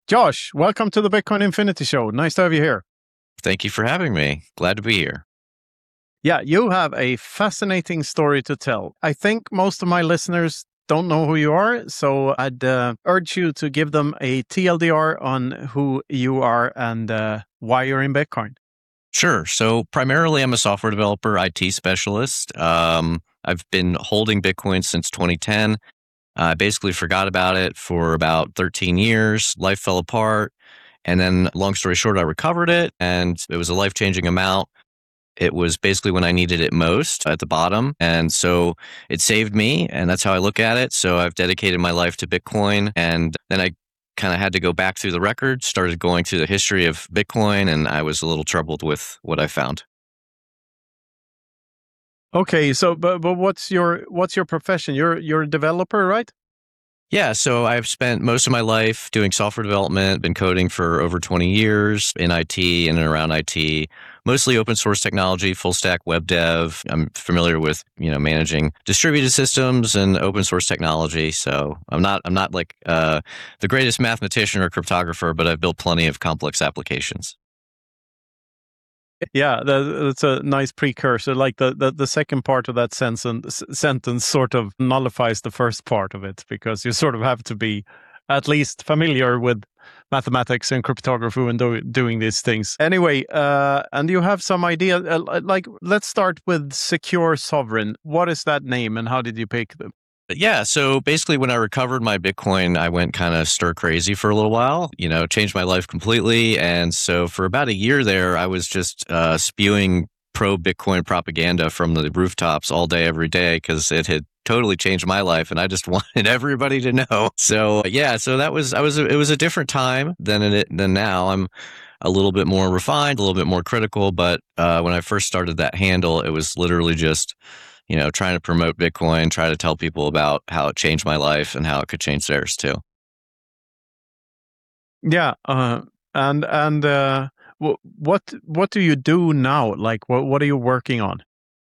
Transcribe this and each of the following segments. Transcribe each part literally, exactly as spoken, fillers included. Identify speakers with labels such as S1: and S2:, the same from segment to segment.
S1: Josh, welcome to the Bitcoin Infinity Show. Nice to have you here.
S2: Thank you for having me. Glad to be here.
S1: Yeah, you have a fascinating story to tell. I think most of my listeners don't know who you are, so I'd uh, urge you to give them a T L D R on who you are and uh, why you're in Bitcoin.
S2: Sure. So primarily I'm a software developer, I T specialist. Um, I've been holding Bitcoin since twenty ten. I basically forgot about it for about thirteen years. Life fell apart. And then long story short, I recovered it and it was a life-changing amount. It was basically when I needed it most at the bottom. And so it saved me, and that's how I look at it. So I've dedicated my life to Bitcoin. And then I kind of had to go back through the records, started going through the history of Bitcoin, and I was a little troubled with what I found.
S1: Okay, so but but what's your what's your profession? You're you're a developer, right?
S2: Yeah, so I've spent most of my life doing software development, been coding for over twenty years in I T, in and around I T, mostly open source technology, full stack web dev. I'm familiar with, you know, managing distributed systems and open source technology. So I'm not I'm not like uh, the greatest mathematician or cryptographer, but I've built plenty of complex applications.
S1: Yeah, that, that's a nice precursor. Like the, the, the second part of that sentence, sentence sort of nullifies the first part of it, because you sort of have to be at least familiar with mathematics and cryptography when do, doing these things. Anyway, uh, and you have some idea, uh, like, let's start with Secure Sovereign. What is that name and how did you pick them?
S2: But yeah, so basically when I recovered my Bitcoin, I went kind of stir crazy for a little while, you know, changed my life completely. And so for about a year there, I was just uh, spewing pro Bitcoin propaganda from the rooftops all day, every day, because it had totally changed my life and I just wanted everybody to know. So yeah, so that was, I was, it was a different time than it, than now. I'm a little bit more refined, a little bit more critical. But uh, when I first started that handle, it was literally just, you know, trying to promote Bitcoin, try to tell people about how it changed my life and how it could change theirs too.
S1: Yeah, uh, and and uh, what what do you do now? Like, what what are you working on?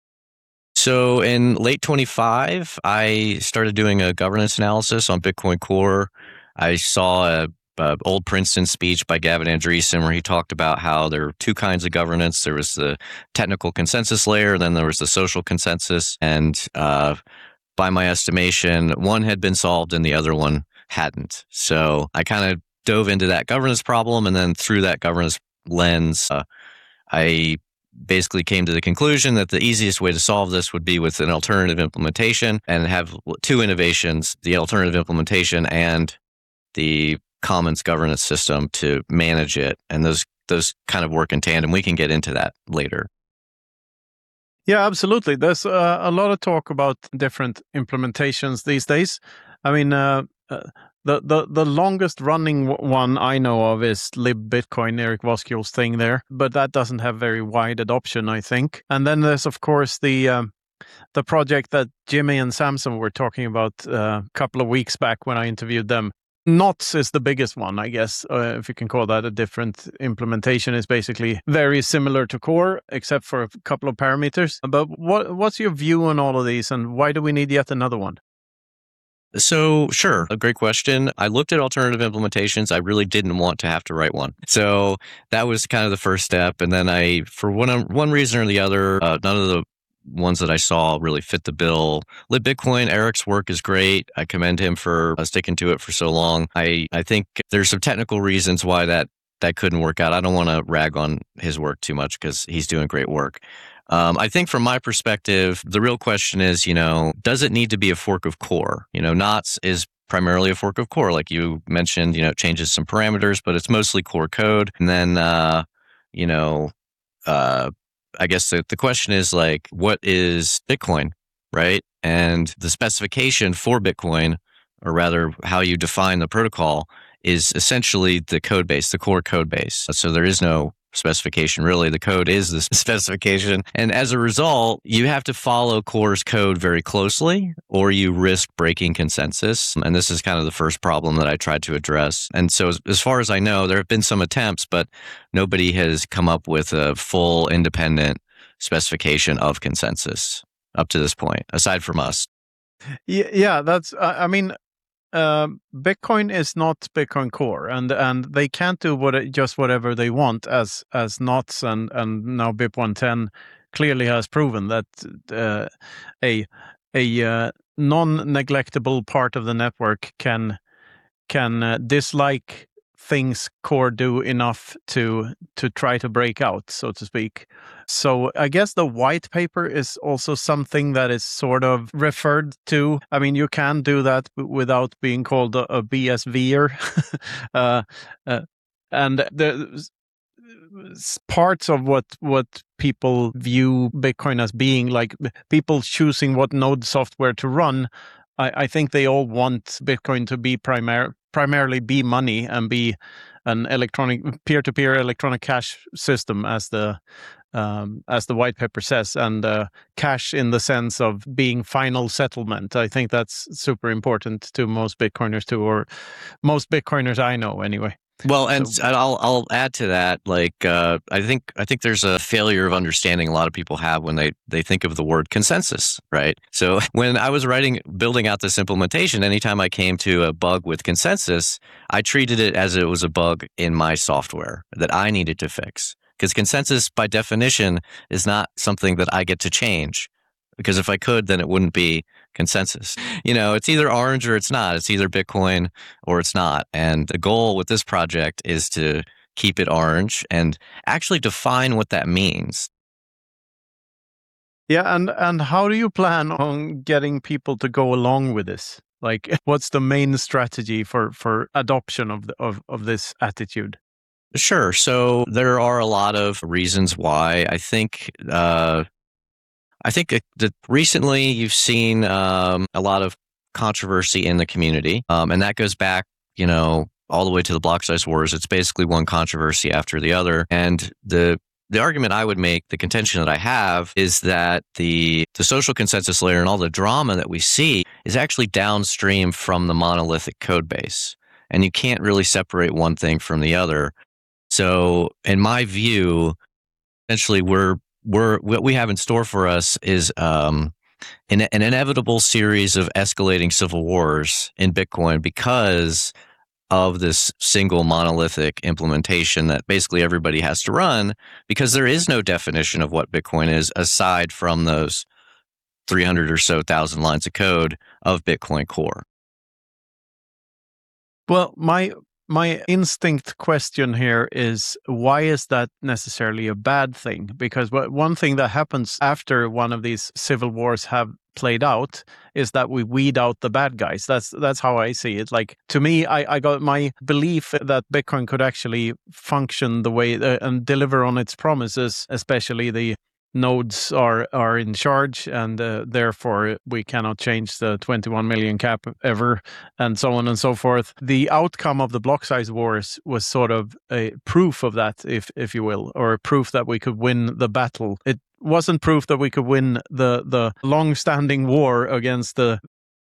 S2: So in late twenty-five, I started doing a governance analysis on Bitcoin Core. I saw a, a old Princeton speech by Gavin Andreessen where he talked about how there were two kinds of governance. There was the technical consensus layer, then there was the social consensus. And uh, by my estimation, one had been solved and the other one hadn't. So I kind of dove into that governance problem, and then through that governance lens, uh, I basically came to the conclusion that the easiest way to solve this would be with an alternative implementation and have two innovations, the alternative implementation and the commons governance system to manage it. And those those kind of work in tandem. We can get into that later.
S1: Yeah, absolutely. There's uh, a lot of talk about different implementations these days. I mean, uh, uh, the, the the longest running w- one I know of is LibBitcoin, Eric Voskuil's thing there, but that doesn't have very wide adoption, I think. And then there's, of course, the um, the project that Jimmy and Samson were talking about uh, a couple of weeks back when I interviewed them. Knots is the biggest one, I guess, uh, if you can call that a different implementation. Is basically very similar to Core, except for a couple of parameters. But what what's your view on all of these, and why do we need yet another one?
S2: So sure, a great question. I looked at alternative implementations. I really didn't want to have to write one. So that was kind of the first step. And then I, for one one reason or the other, uh, none of the ones that I saw really fit the bill. LibBitcoin, Eric's work is great. I commend him for uh, sticking to it for so long. I, I think there's some technical reasons why that that couldn't work out. I don't want to rag on his work too much because he's doing great work. Um, I think from my perspective, the real question is, you know, does it need to be a fork of Core? You know, Knots is primarily a fork of Core. Like you mentioned, you know, it changes some parameters, but it's mostly Core code. And then, uh, you know, uh, I guess the, the question is like, what is Bitcoin, right? And the specification for Bitcoin, or rather how you define the protocol, is essentially the code base, the core code base. So there is no specification really. The code is the specification. And as a result, you have to follow Core's code very closely or you risk breaking consensus. And this is kind of the first problem that I tried to address. And so as, as far as I know, there have been some attempts, but nobody has come up with a full independent specification of consensus up to this point, aside from us.
S1: Yeah, yeah that's. I I mean, uh, Bitcoin is not Bitcoin Core, and and they can't do what just whatever they want, as as N O T S and and now B I P one ten clearly has proven that uh, a a uh, non-neglectable part of the network can can uh, dislike things Core do enough to to try to break out, so to speak. So I guess the white paper is also something that is sort of referred to. I mean, you can do that without being called a, a B S V-er. uh, uh, and the parts of what what people view Bitcoin as being, like people choosing what node software to run, I, I think they all want Bitcoin to be primar- primarily be money and be an electronic peer-to-peer electronic cash system, as the um, as the white paper says, and uh, cash in the sense of being final settlement. I think that's super important to most Bitcoiners too, or most Bitcoiners I know anyway.
S2: Well, and so, I'll I'll add to that. Like, uh, I think I think there's a failure of understanding a lot of people have when they they think of the word consensus, right? So when I was writing, building out this implementation, anytime I came to a bug with consensus, I treated it as it was a bug in my software that I needed to fix. Because consensus, by definition, is not something that I get to change. Because if I could, then it wouldn't be consensus. You know, it's either orange or it's not. It's either Bitcoin or it's not. And the goal with this project is to keep it orange and actually define what that means.
S1: Yeah, and, and how do you plan on getting people to go along with this? Like, what's the main strategy for, for adoption of, the, of of this attitude?
S2: Sure. So there are a lot of reasons why. I think uh, I think that recently you've seen um, a lot of controversy in the community, um, and that goes back, you know, all the way to the block size wars. It's basically one controversy after the other, and the the argument I would make, the contention that I have, is that the the social consensus layer and all the drama that we see is actually downstream from the monolithic code base, and you can't really separate one thing from the other. So, in my view, essentially, we're we're what we have in store for us is um, an, an inevitable series of escalating civil wars in Bitcoin because of this single monolithic implementation that basically everybody has to run, because there is no definition of what Bitcoin is aside from those three hundred or so thousand lines of code of Bitcoin Core.
S1: Well, my my instinct question here is, why is that necessarily a bad thing? Because one thing that happens after one of these civil wars have played out is that we weed out the bad guys. That's that's how I see it. Like, to me, I, I got my belief that Bitcoin could actually function the way uh, and deliver on its promises, especially the nodes are are in charge, and uh, therefore we cannot change the twenty-one million cap ever, and so on and so forth. The outcome of the block size wars was sort of a proof of that, if if you will, or proof that we could win the battle. It wasn't proof that we could win the the long-standing war against the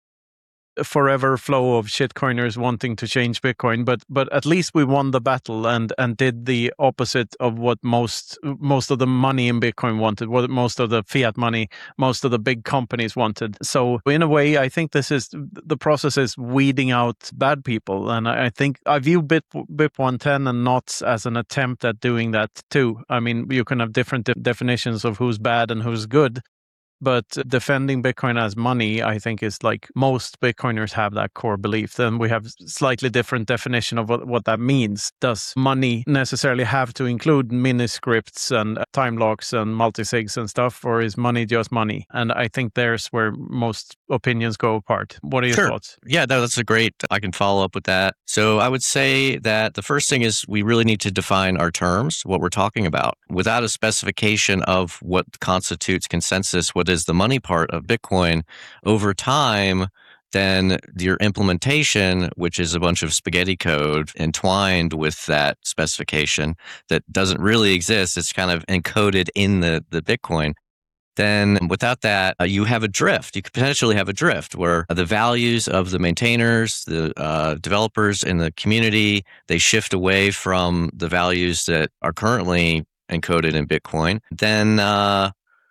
S1: forever flow of shitcoiners wanting to change Bitcoin, but but at least we won the battle and and did the opposite of what most most of the money in Bitcoin wanted, what most of the fiat money, most of the big companies wanted. So in a way, I think this is the process is weeding out bad people, and I, I think I view B I P one ten and N O T S as an attempt at doing that too. I mean, you can have different de- definitions of who's bad and who's good. But defending Bitcoin as money, I think, is like most Bitcoiners have that core belief. Then we have slightly different definition of what, what that means. Does money necessarily have to include miniscripts and time locks and multisigs and stuff, or is money just money? And I think there's where most opinions go apart. What are your
S2: Sure.
S1: thoughts?
S2: Yeah, no, that's a great, I can follow up with that. So I would say that the first thing is we really need to define our terms, what we're talking about. Without a specification of what constitutes consensus, what is the money part of Bitcoin, over time, then your implementation, which is a bunch of spaghetti code entwined with that specification that doesn't really exist, it's kind of encoded in the, the Bitcoin. Then without that, uh, you have a drift. You could potentially have a drift where the values of the maintainers, the uh, developers in the community, they shift away from the values that are currently encoded in Bitcoin. Then uh,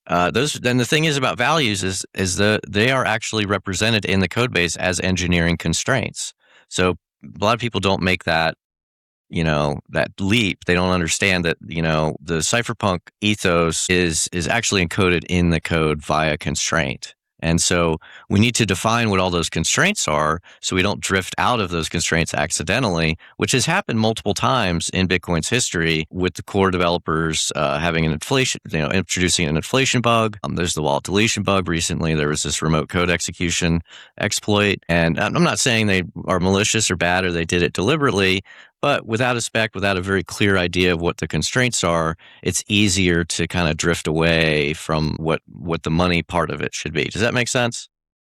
S2: Uh, those then the thing is about values is is the they are actually represented in the code base as engineering constraints. So a lot of people don't make that, you know, that leap. They don't understand that, you know, the cypherpunk ethos is is actually encoded in the code via constraint. And so we need to define what all those constraints are so we don't drift out of those constraints accidentally, which has happened multiple times in Bitcoin's history with the core developers uh, having an inflation, you know, introducing an inflation bug. Um, there's the wallet deletion bug recently. There was this remote code execution exploit. And I'm not saying they are malicious or bad or they did it deliberately, but without a spec, without a very clear idea of what the constraints are, it's easier to kind of drift away from what, what the money part of it should be. Does that make sense?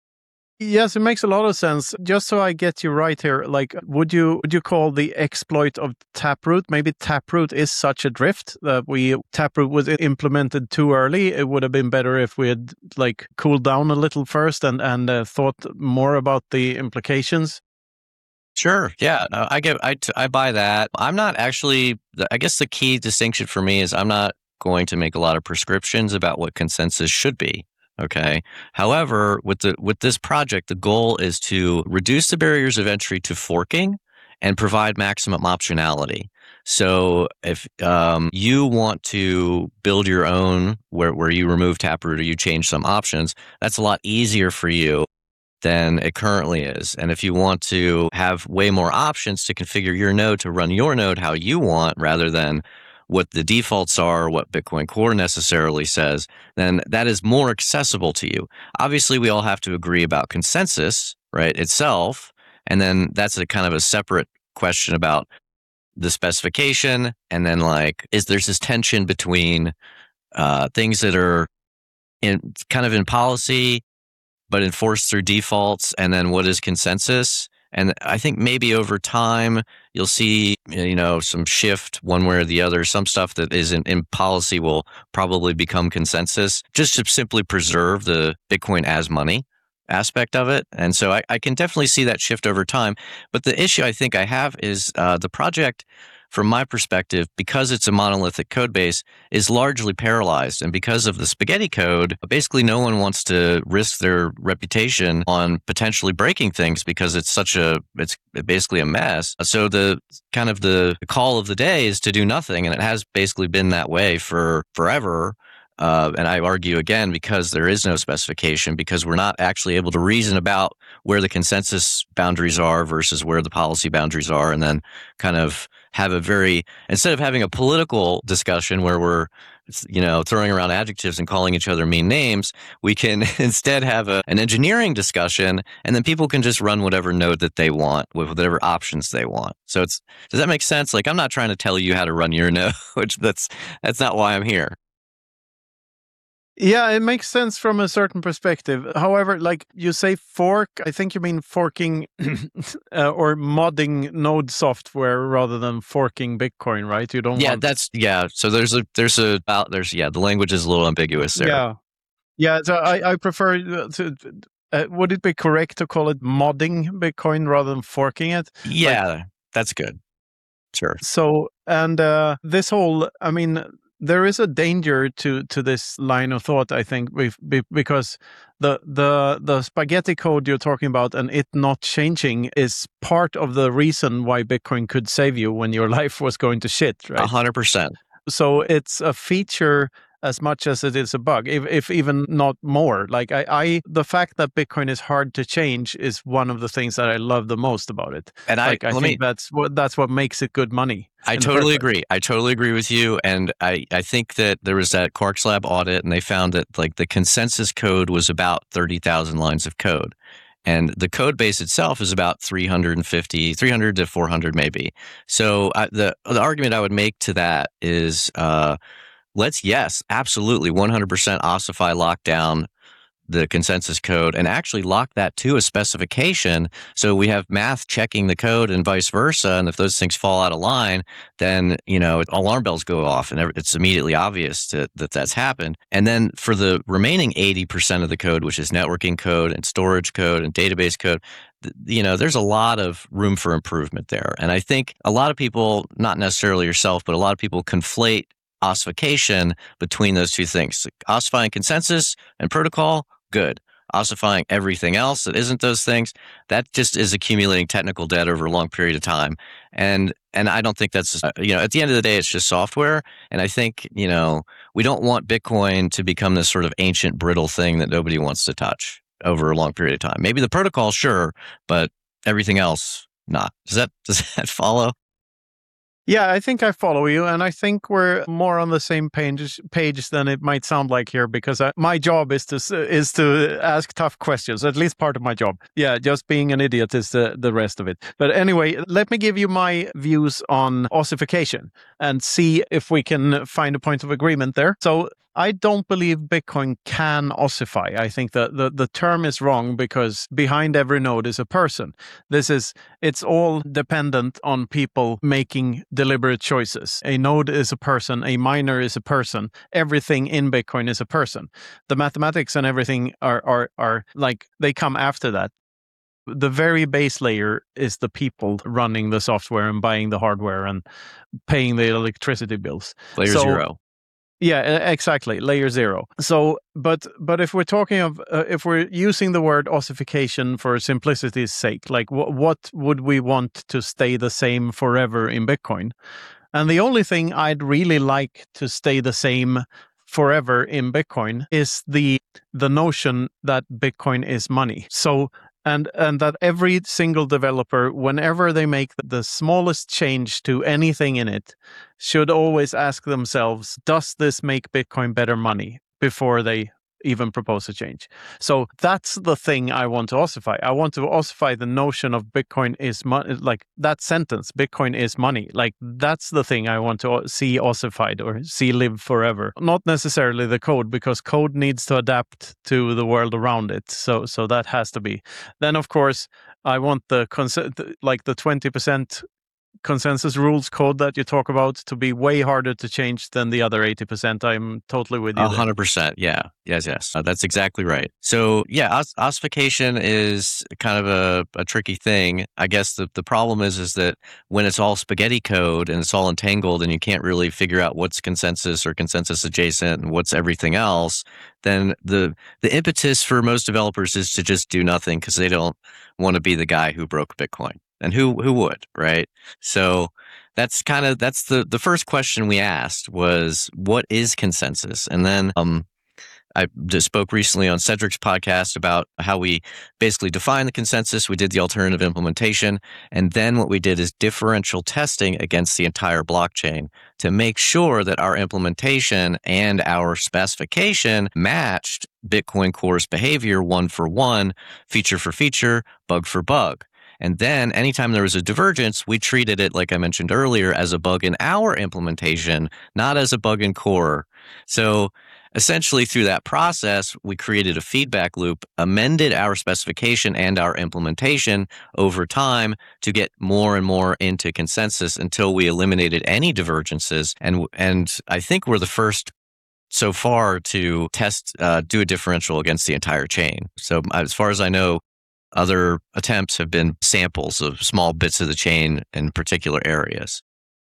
S1: Yes, it makes a lot of sense. Just so I get you right here, like, would you would you call the exploit of Taproot? Maybe Taproot is such a drift that we Taproot was implemented too early. It would have been better if we had like cooled down a little first and and uh, thought more about the implications.
S2: Sure. Yeah, no, I get. I t- I buy that. I'm not actually. I guess the key distinction for me is I'm not going to make a lot of prescriptions about what consensus should be. Okay. However, with the with this project, the goal is to reduce the barriers of entry to forking and provide maximum optionality. So if um, you want to build your own where where you remove Taproot or you change some options, that's a lot easier for you than it currently is. And if you want to have way more options to configure your node to run your node how you want rather than what the defaults are, what Bitcoin Core necessarily says, then that is more accessible to you. Obviously, we all have to agree about consensus, right, itself. And then that's a kind of a separate question about the specification. And then like, is there's this tension between uh, things that are in kind of in policy but enforced through defaults, and then what is consensus? And I think maybe over time, you'll see, you know, some shift one way or the other. Some stuff that isn't in policy will probably become consensus, just to simply preserve the Bitcoin as money aspect of it. And so I, I can definitely see that shift over time. But the issue I think I have is uh, the project, from my perspective, because it's a monolithic code base, is largely paralyzed. And because of the spaghetti code, basically no one wants to risk their reputation on potentially breaking things because it's such a, it's basically a mess. So the kind of the call of the day is to do nothing. And it has basically been that way for forever. Uh, and I argue again, because there is no specification, because we're not actually able to reason about where the consensus boundaries are versus where the policy boundaries are, and then kind of have a very, instead of having a political discussion where we're, you know, throwing around adjectives and calling each other mean names, we can instead have a, an engineering discussion, and then people can just run whatever node that they want with whatever options they want. So it's, does that make sense? Like, I'm not trying to tell you how to run your node, which that's, that's not why I'm here.
S1: Yeah, it makes sense from a certain perspective. However, like you say fork, I think you mean forking uh, or modding node software rather than forking Bitcoin, right? You don't
S2: Yeah,
S1: want...
S2: that's, yeah. So there's a, there's a, uh, there's, yeah, the language is a little ambiguous there.
S1: Yeah. Yeah, so I, I prefer to, uh, would it be correct to call it modding Bitcoin rather than forking it?
S2: Yeah,
S1: like,
S2: that's good. Sure.
S1: So, and uh, this whole, I mean, there is a danger to to this line of thought, I think, because the the the spaghetti code you're talking about and it not changing is part of the reason why Bitcoin could save you when your life was going to shit, right?
S2: A hundred percent.
S1: So it's a feature as much as it is a bug, if, if even not more. Like I, I, the fact that Bitcoin is hard to change is one of the things that I love the most about it.
S2: And
S1: like,
S2: I,
S1: I
S2: let
S1: think
S2: me,
S1: that's what that's what makes it good money.
S2: I totally agree. I totally agree with you. And I, I think that there was that Quarks Lab audit, and they found that like the consensus code was about thirty thousand lines of code. And the code base itself is about three hundred fifty, three hundred to four hundred maybe. So uh, the the argument I would make to that is, uh, let's, yes, absolutely, one hundred percent ossify lockdown the consensus code and actually lock that to a specification. So we have math checking the code and vice versa. And if those things fall out of line, then, you know, alarm bells go off and it's immediately obvious to, that that's happened. And then for the remaining eighty percent of the code, which is networking code and storage code and database code, you know, there's a lot of room for improvement there. And I think a lot of people, not necessarily yourself, but a lot of people conflate ossification between those two things. Ossifying consensus and protocol, good. Ossifying everything else that isn't those things, that just is accumulating technical debt over a long period of time. And and I don't think that's, uh, you know, at the end of the day, it's just software. And I think, you know, we don't want Bitcoin to become this sort of ancient, brittle thing that nobody wants to touch over a long period of time. Maybe the protocol, sure, but everything else, not. Does that does that follow?
S1: Yeah, I think I follow you, and I think we're more on the same page page than it might sound like here, because I, my job is to s- is to ask tough questions. At least part of my job. Yeah, just being an idiot is the the rest of it. But anyway, let me give you my views on ossification and see if we can find a point of agreement there. So, I don't believe Bitcoin can ossify. I think that the, the term is wrong, because behind every node is a person. This is, it's all dependent on people making deliberate choices. A node is a person, a miner is a person. Everything in Bitcoin is a person. The mathematics and everything are, are, are like, they come after that. The very base layer is the people running the software and buying the hardware and paying the electricity bills.
S2: Layer
S1: So,
S2: zero.
S1: Yeah, e- exactly. Layer zero. So, but but if we're talking of, uh, if we're using the word ossification for simplicity's sake, like wh- what would we want to stay the same forever in Bitcoin? And the only thing I'd really like to stay the same forever in Bitcoin is the the notion that Bitcoin is money. So, and and that every single developer, whenever they make the smallest change to anything in it, should always ask themselves, does this make Bitcoin better money, before they even propose a change. So that's the thing I want to ossify. I want to ossify the notion of Bitcoin is money, like that sentence, Bitcoin is money. Like that's the thing I want to see ossified or see live forever. Not necessarily the code, because code needs to adapt to the world around it. So so that has to be. Then of course I want the concept, like the twenty percent consensus rules code that you talk about, to be way harder to change than the other eighty percent. I'm totally with you
S2: A
S1: there.
S2: hundred percent. Yeah. Yes. Yes. Uh, that's exactly right. So yeah, os- ossification is kind of a, a tricky thing. I guess the, the problem is, is that when it's all spaghetti code and it's all entangled and you can't really figure out what's consensus or consensus adjacent and what's everything else, then the, the impetus for most developers is to just do nothing, because they don't want to be the guy who broke Bitcoin. And who, who would, right? So that's kind of, that's the, the first question we asked was, what is consensus? And then, um, I just spoke recently on Cedric's podcast about how we basically define the consensus. We did the alternative implementation. And then what we did is differential testing against the entire blockchain to make sure that our implementation and our specification matched Bitcoin Core's behavior one for one, feature for feature, bug for bug. And then anytime there was a divergence, we treated it, like I mentioned earlier, as a bug in our implementation, not as a bug in Core. So essentially, through that process, we created a feedback loop, amended our specification and our implementation over time to get more and more into consensus until we eliminated any divergences. And and I think we're the first so far to test, uh, do a differential against the entire chain. So as far as I know, other attempts have been samples of small bits of the chain in particular areas.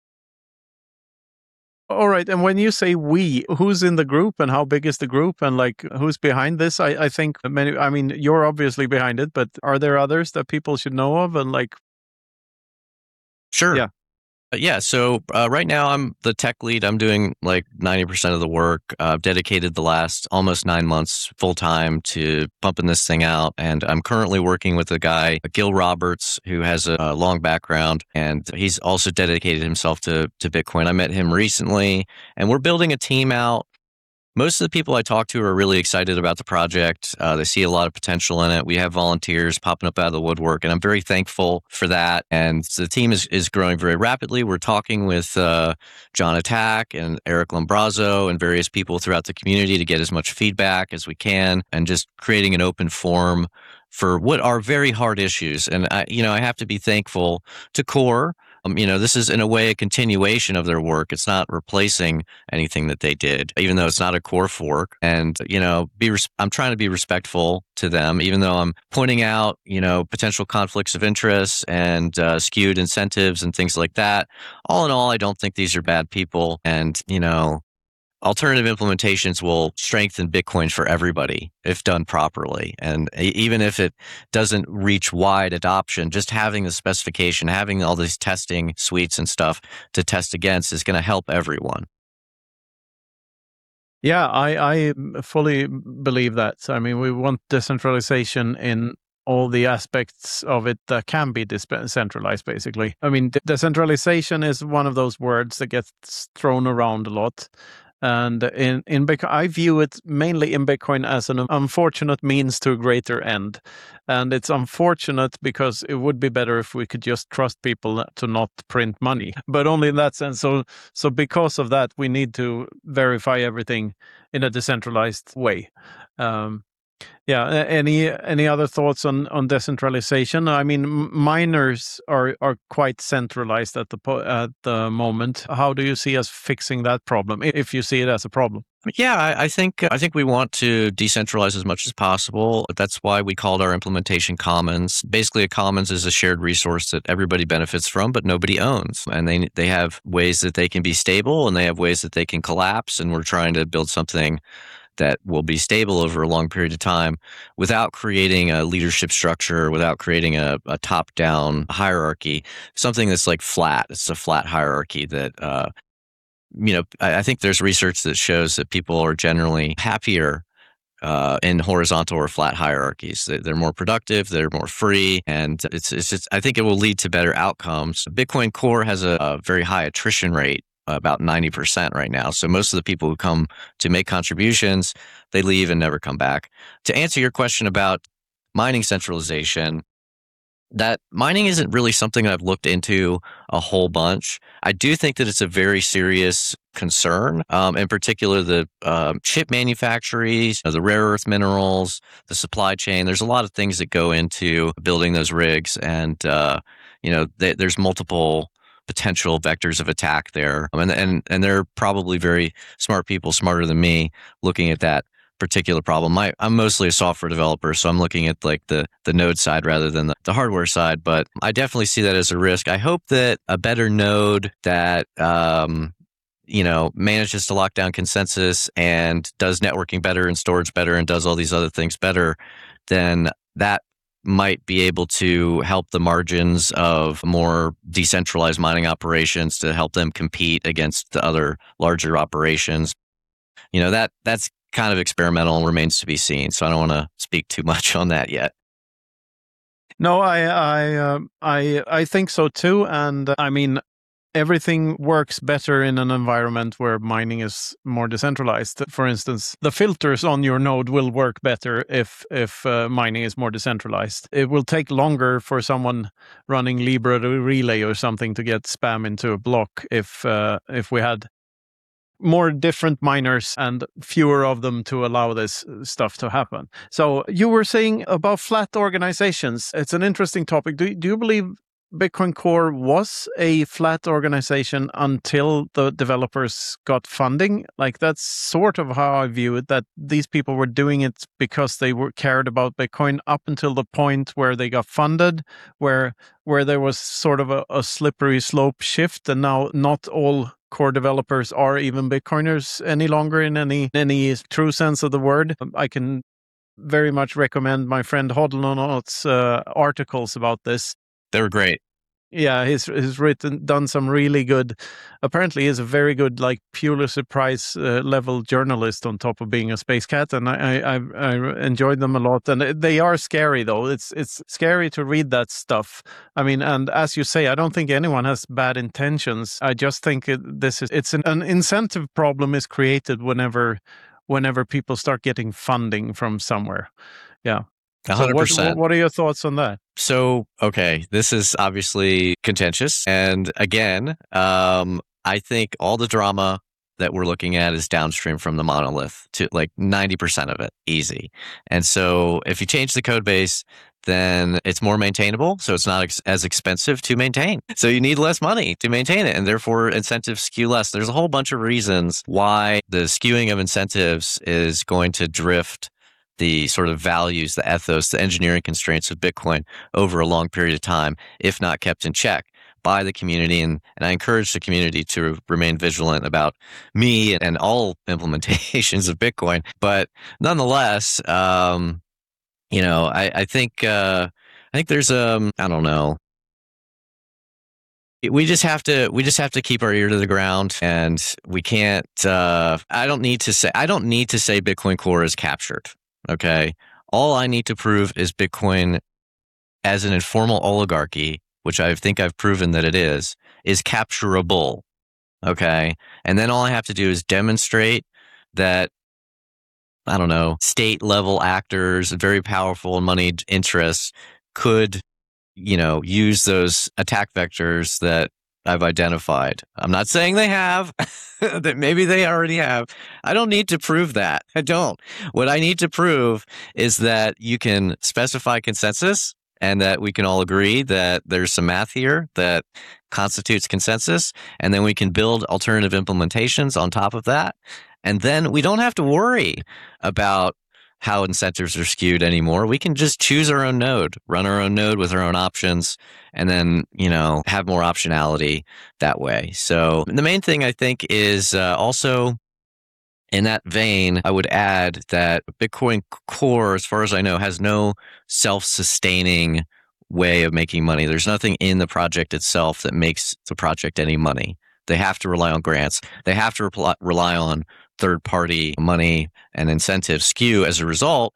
S1: All right. And when you say we, who's in the group and how big is the group and like who's behind this? I, I think many, I mean, you're obviously behind it, but are there others that people should know of? And like,
S2: Sure.
S1: yeah.
S2: Uh, Yeah, so uh, right now I'm the tech lead. I'm doing like ninety percent of the work. Uh, I've dedicated the last almost nine months full time to pumping this thing out. And I'm currently working with a guy, Gil Roberts, who has a, a long background, and he's also dedicated himself to, to Bitcoin. I met him recently, and we're building a team out. Most of the people I talk to are really excited about the project. Uh, they see a lot of potential in it. We have volunteers popping up out of the woodwork, and I'm very thankful for that. And the team is, is growing very rapidly. We're talking with uh, John Attack and Eric Lombrazzo and various people throughout the community to get as much feedback as we can, and just creating an open forum for what are very hard issues. And I, you know, I have to be thankful to Core. Um, you know, this is in a way a continuation of their work. It's not replacing anything that they did, even though it's not a Core fork. And, you know, be res- I'm trying to be respectful to them, even though I'm pointing out, you know, potential conflicts of interest and uh, skewed incentives and things like that. All in all, I don't think these are bad people. And, you know, alternative implementations will strengthen Bitcoin for everybody if done properly. And even if it doesn't reach wide adoption, just having the specification, having all these testing suites and stuff to test against is going to help everyone.
S1: Yeah, I, I fully believe that. I mean, we want decentralization in all the aspects of it that can be decentralized, basically. I mean, decentralization is one of those words that gets thrown around a lot. And in, in Bitcoin, I view it mainly in Bitcoin as an unfortunate means to a greater end. And it's unfortunate because it would be better if we could just trust people to not print money, but only in that sense. So, so because of that, we need to verify everything in a decentralized way. Um, Yeah. Any any other thoughts on, on decentralization? I mean, miners are, are quite centralized at the po- at the moment. How do you see us fixing that problem, if you see it as a problem?
S2: Yeah, I, I think I think we want to decentralize as much as possible. That's why we called our implementation commons. Basically, a commons is a shared resource that everybody benefits from, but nobody owns. And they they have ways that they can be stable, and they have ways that they can collapse. And we're trying to build something that will be stable over a long period of time without creating a leadership structure, without creating a, a top-down hierarchy, something that's like flat. It's a flat hierarchy that, uh, you know, I, I think there's research that shows that people are generally happier uh, in horizontal or flat hierarchies. They're more productive, they're more free, and it's, it's just, I think it will lead to better outcomes. Bitcoin Core has a, a very high attrition rate, about ninety percent right now. So most of the people who come to make contributions, they leave and never come back. To answer your question about mining centralization, that mining isn't really something I've looked into a whole bunch. I do think that it's a very serious concern, um, in particular the uh, chip manufacturers, the rare earth minerals, the supply chain. There's a lot of things that go into building those rigs, and uh, you know, th- there's multiple potential vectors of attack there. And, and, and they're probably very smart people, smarter than me, looking at that particular problem. I, I'm mostly a software developer, so I'm looking at like the, the node side rather than the, the hardware side, but I definitely see that as a risk. I hope that a better node that, um, you know, manages to lock down consensus and does networking better and storage better and does all these other things better, then that might be able to help the margins of more decentralized mining operations to help them compete against the other larger operations. You know, that that's kind of experimental and remains to be seen. So I don't want to speak too much on that yet.
S1: No, I I uh, I I think so too, and uh, I mean, everything works better in an environment where mining is more decentralized. For instance, the filters on your node will work better if if uh, mining is more decentralized. It will take longer for someone running Libra Relay or something to get spam into a block if uh, if we had more different miners and fewer of them to allow this stuff to happen. So you were saying about flat organizations. It's an interesting topic. Do, do you believe Bitcoin Core was a flat organization until the developers got funding? Like, that's sort of how I view it, that these people were doing it because they were cared about Bitcoin up until the point where they got funded, where where there was sort of a, a slippery slope shift, and now not all core developers are even Bitcoiners any longer in any any true sense of the word. I can very much recommend my friend Hodlonaut's uh, articles about this.
S2: They were great.
S1: Yeah, he's he's written done some really good. Apparently, he's a very good, like, Pulitzer Prize uh, level journalist on top of being a space cat, and I, I I enjoyed them a lot. And they are scary, though. It's it's scary to read that stuff. I mean, and as you say, I don't think anyone has bad intentions. I just think it, this is it's an, an incentive problem is created whenever whenever people start getting funding from somewhere. Yeah.
S2: one hundred percent.
S1: So what, what are your thoughts on that?
S2: So, okay, this is obviously contentious. And again, um, I think all the drama that we're looking at is downstream from the monolith to like ninety percent of it, easy. And so if you change the code base, then it's more maintainable. So it's not ex- as expensive to maintain. So you need less money to maintain it, and therefore incentives skew less. There's a whole bunch of reasons why the skewing of incentives is going to drift the sort of values, the ethos, the engineering constraints of Bitcoin over a long period of time, if not kept in check. by the community. And, and I encourage the community to remain vigilant about me and all implementations of Bitcoin. But nonetheless, um, you know, I, I think, uh, I think there's, um, I don't know, we just have to we just have to keep our ear to the ground, and we can't uh I don't need to say I don't need to say Bitcoin Core is captured. Okay. All I need to prove is Bitcoin as an informal oligarchy, which I think I've proven that it is, is capturable. Okay. And then all I have to do is demonstrate that, I don't know, state level actors, very powerful moneyed interests could, you know, use those attack vectors that I've identified. I'm not saying they have, that maybe they already have. I don't need to prove that. I don't. What I need to prove is that you can specify consensus and that we can all agree that there's some math here that constitutes consensus. And then we can build alternative implementations on top of that. And then we don't have to worry about how incentives are skewed anymore. We can just choose our own node, run our own node with our own options, and then, you know, have more optionality that way. So the main thing I think is uh, also in that vein, I would add that Bitcoin Core, as far as I know, has no self-sustaining way of making money. There's nothing in the project itself that makes the project any money. They have to rely on grants. They have to reply, rely on third-party money and incentive skew as a result.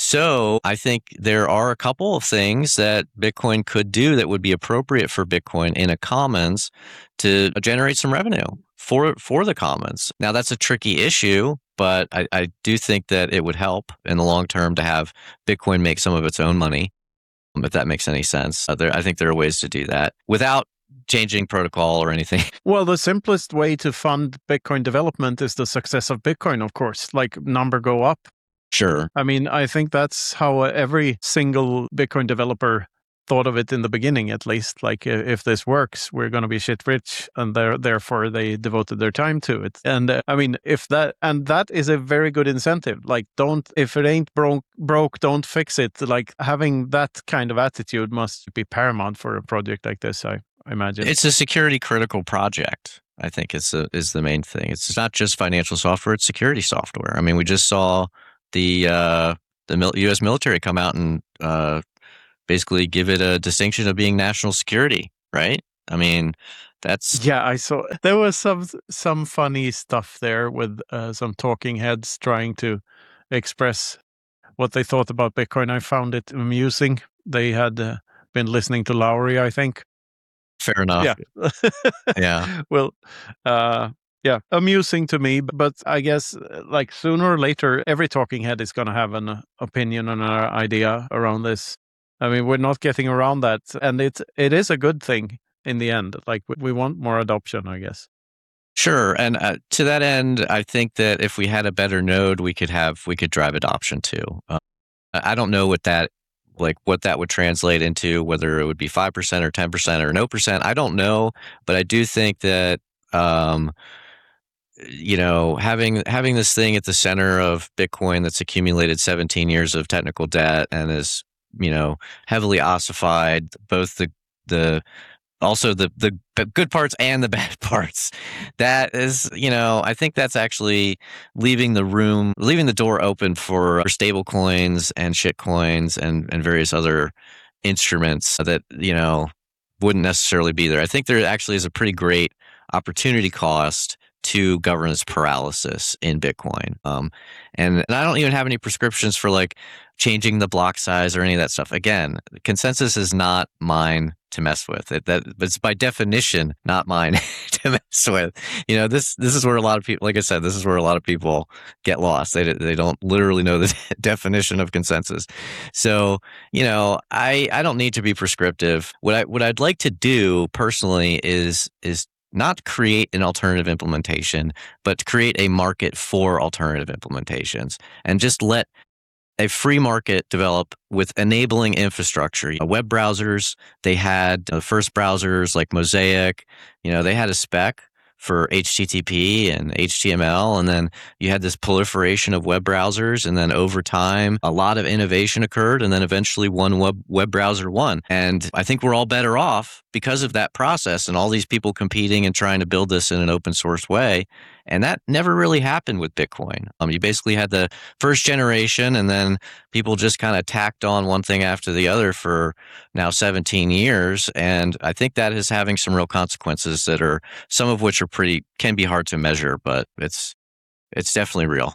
S2: So I think there are a couple of things that Bitcoin could do that would be appropriate for Bitcoin in a commons to generate some revenue for for the commons. Now, that's a tricky issue, but I, I do think that it would help in the long term to have Bitcoin make some of its own money, if that makes any sense. Uh, there, I think there are ways to do that without changing protocol or anything.
S1: Well, the simplest way to fund Bitcoin development is the success of Bitcoin, of course, like number go up.
S2: Sure.
S1: I mean, I think that's how every single Bitcoin developer thought of it in the beginning, at least. Like, if this works, we're going to be shit rich, and therefore they devoted their time to it. And uh, I mean, if that, and that is a very good incentive. Like, don't, if it ain't broke, broke, don't fix it. Like, having that kind of attitude must be paramount for a project like this, I I imagine.
S2: It's a security critical project, I think is a, is the main thing. It's not just financial software, it's security software. I mean, we just saw the uh, the U S military come out and uh, basically give it a distinction of being national security, right? I mean, that's...
S1: Yeah, I saw there was some some funny stuff there with uh, some talking heads trying to express what they thought about Bitcoin. I found it amusing. They had uh, been listening to Lowry, I think.
S2: Fair enough.
S1: Yeah.
S2: Yeah.
S1: Well, uh, yeah, amusing to me. But I guess, like, sooner or later, every talking head is going to have an opinion and an idea around this. I mean, we're not getting around that. And it's, it is a good thing in the end. Like, we want more adoption, I guess.
S2: Sure. And uh, to that end, I think that if we had a better node, we could have, we could drive adoption too. Uh, I don't know what that like what that would translate into, whether it would be five percent or ten percent or no percent. I don't know, but I do think that, um, you know, having, having this thing at the center of Bitcoin that's accumulated seventeen years of technical debt and is, you know, heavily ossified, both the, the, also the, the good parts and the bad parts. That is, you know, I think that's actually leaving the room, leaving the door open for stable coins and shit coins and, and various other instruments that, you know, wouldn't necessarily be there. I think there actually is a pretty great opportunity cost to governance paralysis in Bitcoin. Um, and, and I don't even have any prescriptions for like changing the block size or any of that stuff. Again, consensus is not mine to mess with. It, that it's by definition not mine to mess with. You know, this this is where a lot of people, like I said, this is where a lot of people get lost. They they don't literally know the definition of consensus. So, you know, I I don't need to be prescriptive. What I what I'd like to do personally is is not create an alternative implementation, but create a market for alternative implementations and just let a free market develop with enabling infrastructure. Web browsers, they had the first browsers like Mosaic, you know, they had a spec for H T T P and H T M L. And then you had this proliferation of web browsers. And then over time, a lot of innovation occurred. And then eventually one web, web browser won. And I think we're all better off because of that process and all these people competing and trying to build this in an open source way. And that never really happened with Bitcoin. Um, you basically had the first generation, and then people just kind of tacked on one thing after the other for now seventeen years. And I think that is having some real consequences that are, some of which are pretty, can be hard to measure, but it's it's definitely real.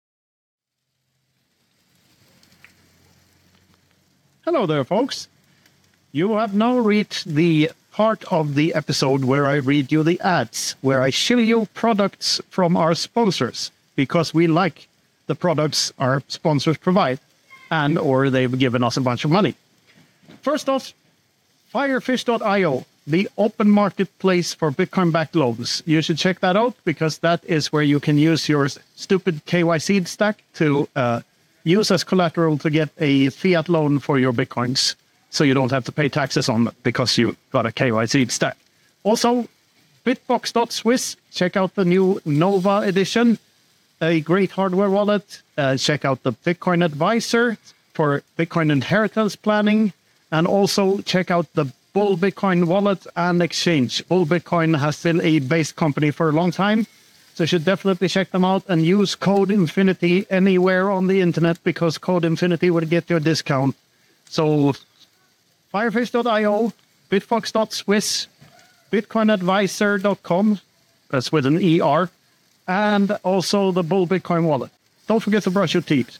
S3: Hello there, folks. You have now reached the part of the episode where I read you the ads, where I show you products from our sponsors, because we like the products our sponsors provide, and or they've given us a bunch of money. First off, Firefish dot i o, the open marketplace for Bitcoin-backed loans. You should check that out, because that is where you can use your stupid K Y C stack to uh, use as collateral to get a fiat loan for your Bitcoins, so you don't have to pay taxes on it because you got a K Y C stack. Also, Bitbox dot swiss, check out the new Nova edition, a great hardware wallet. Uh, check out the Bitcoin Advisor for Bitcoin inheritance planning, and also check out the Bull Bitcoin wallet and exchange. Bull Bitcoin has been a base company for a long time, so you should definitely check them out and use code Infinity anywhere on the internet, because code Infinity will get you a discount. So Firefish dot i o, Bitbox dot swiss, Bitcoin Advisor dot com, that's with an E R, and also the Bull Bitcoin wallet. Don't forget to brush your teeth.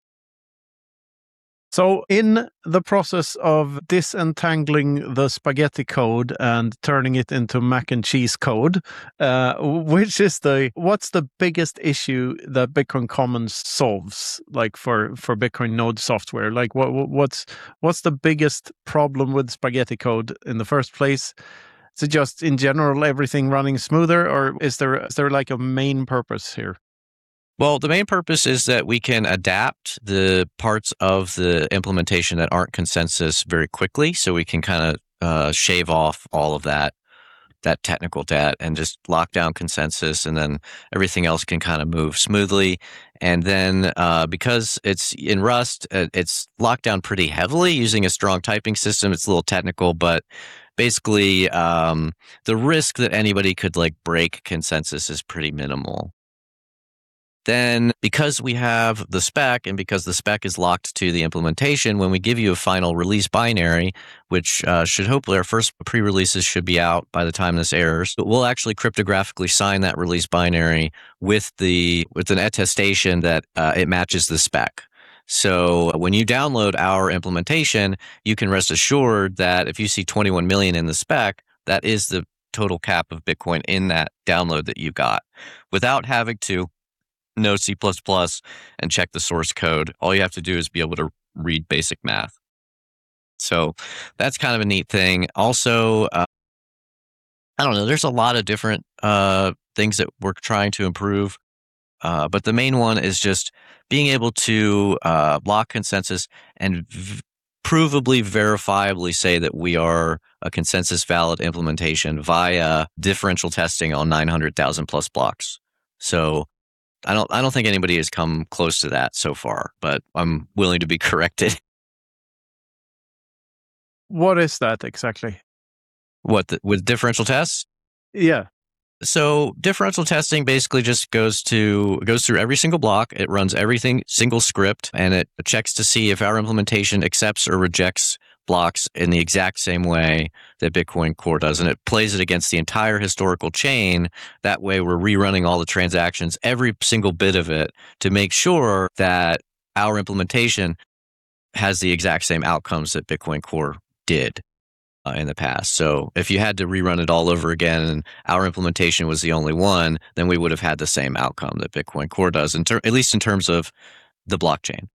S1: So in the process of disentangling the spaghetti code and turning it into mac and cheese code, uh, which is the, what's the biggest issue that Bitcoin Commons solves, like for, for Bitcoin node software? Like what, what's, what's the biggest problem with spaghetti code in the first place? Is it just in general everything running smoother, or is there, is there like a main purpose here?
S2: Well, the main purpose is that we can adapt the parts of the implementation that aren't consensus very quickly. So we can kind of uh, shave off all of that, that technical debt, and just lock down consensus, and then everything else can kind of move smoothly. And then uh, because it's in Rust, it's locked down pretty heavily using a strong typing system. It's a little technical, but basically um, the risk that anybody could like break consensus is pretty minimal. Then, because we have the spec, and because the spec is locked to the implementation, when we give you a final release binary, which uh, should hopefully, our first pre-releases should be out by the time this airs, but we'll actually cryptographically sign that release binary with the with an attestation that uh, it matches the spec. So when you download our implementation, you can rest assured that if you see twenty-one million in the spec, that is the total cap of Bitcoin in that download that you got, without having to know C plus plus and check the source code. All you have to do is be able to read basic math. So that's kind of a neat thing. Also, uh, I don't know, there's a lot of different uh, things that we're trying to improve. Uh, but the main one is just being able to uh, lock consensus and v- provably, verifiably say that we are a consensus valid implementation via differential testing on nine hundred thousand plus blocks. So I don't I don't think anybody has come close to that so far, but I'm willing to be corrected.
S1: What is that exactly?
S2: What, the, with differential tests?
S1: Yeah.
S2: So differential testing basically just goes to goes through every single block. It runs everything single script, and it checks to see if our implementation accepts or rejects blocks in the exact same way that Bitcoin Core does. And it plays it against the entire historical chain. That way we're rerunning all the transactions, every single bit of it, to make sure that our implementation has the exact same outcomes that Bitcoin Core did uh, in the past. So if you had to rerun it all over again and our implementation was the only one, then we would have had the same outcome that Bitcoin Core does, in ter- at least in terms of the blockchain.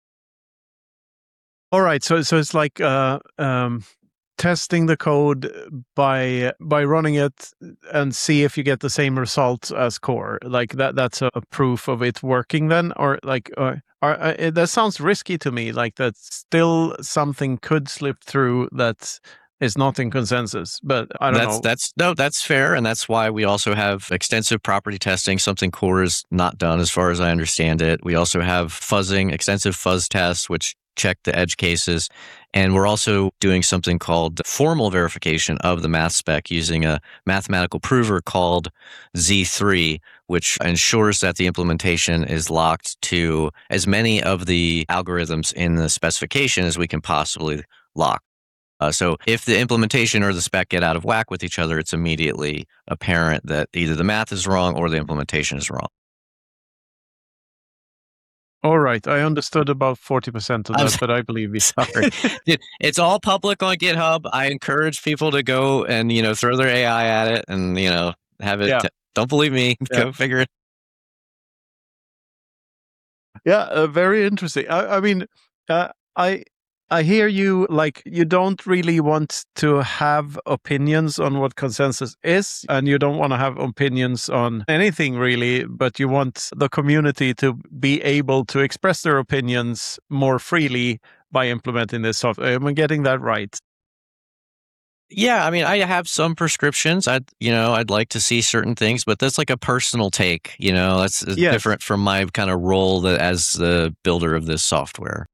S1: All right, so so it's like uh, um, testing the code by by running it and see if you get the same results as core. Like that that's a proof of it working then, or like uh, are, uh, that sounds risky to me. Like that still something could slip through that is not in consensus. But I don't
S2: that's,
S1: know.
S2: That's no, that's fair, and that's why we also have extensive property testing. Something Core is not done, as far as I understand it. We also have fuzzing, extensive fuzz tests, which check the edge cases, and we're also doing something called formal verification of the math spec using a mathematical prover called Z three, which ensures that the implementation is locked to as many of the algorithms in the specification as we can possibly lock. Uh, so if the implementation or the spec get out of whack with each other, it's immediately apparent that either the math is wrong or the implementation is wrong.
S1: All right. I understood about forty percent of that, I'm, but I believe you.
S2: Sorry. It's all public on GitHub. I encourage people to go and, you know, throw their A I at it and, you know, have it.
S1: Yeah.
S2: T- don't believe me.
S1: Yeah.
S2: Go figure it.
S1: Yeah. Uh, very interesting. I, I mean, uh, I... I hear you, like, you don't really want to have opinions on what consensus is, and you don't want to have opinions on anything really, but you want the community to be able to express their opinions more freely by implementing this software. Am I getting that right?
S2: Yeah, I mean, I have some prescriptions. I'd, you know, I'd like to see certain things, but that's like a personal take, you know, that's
S1: Yes.
S2: different from my kind of role that as the builder of this software.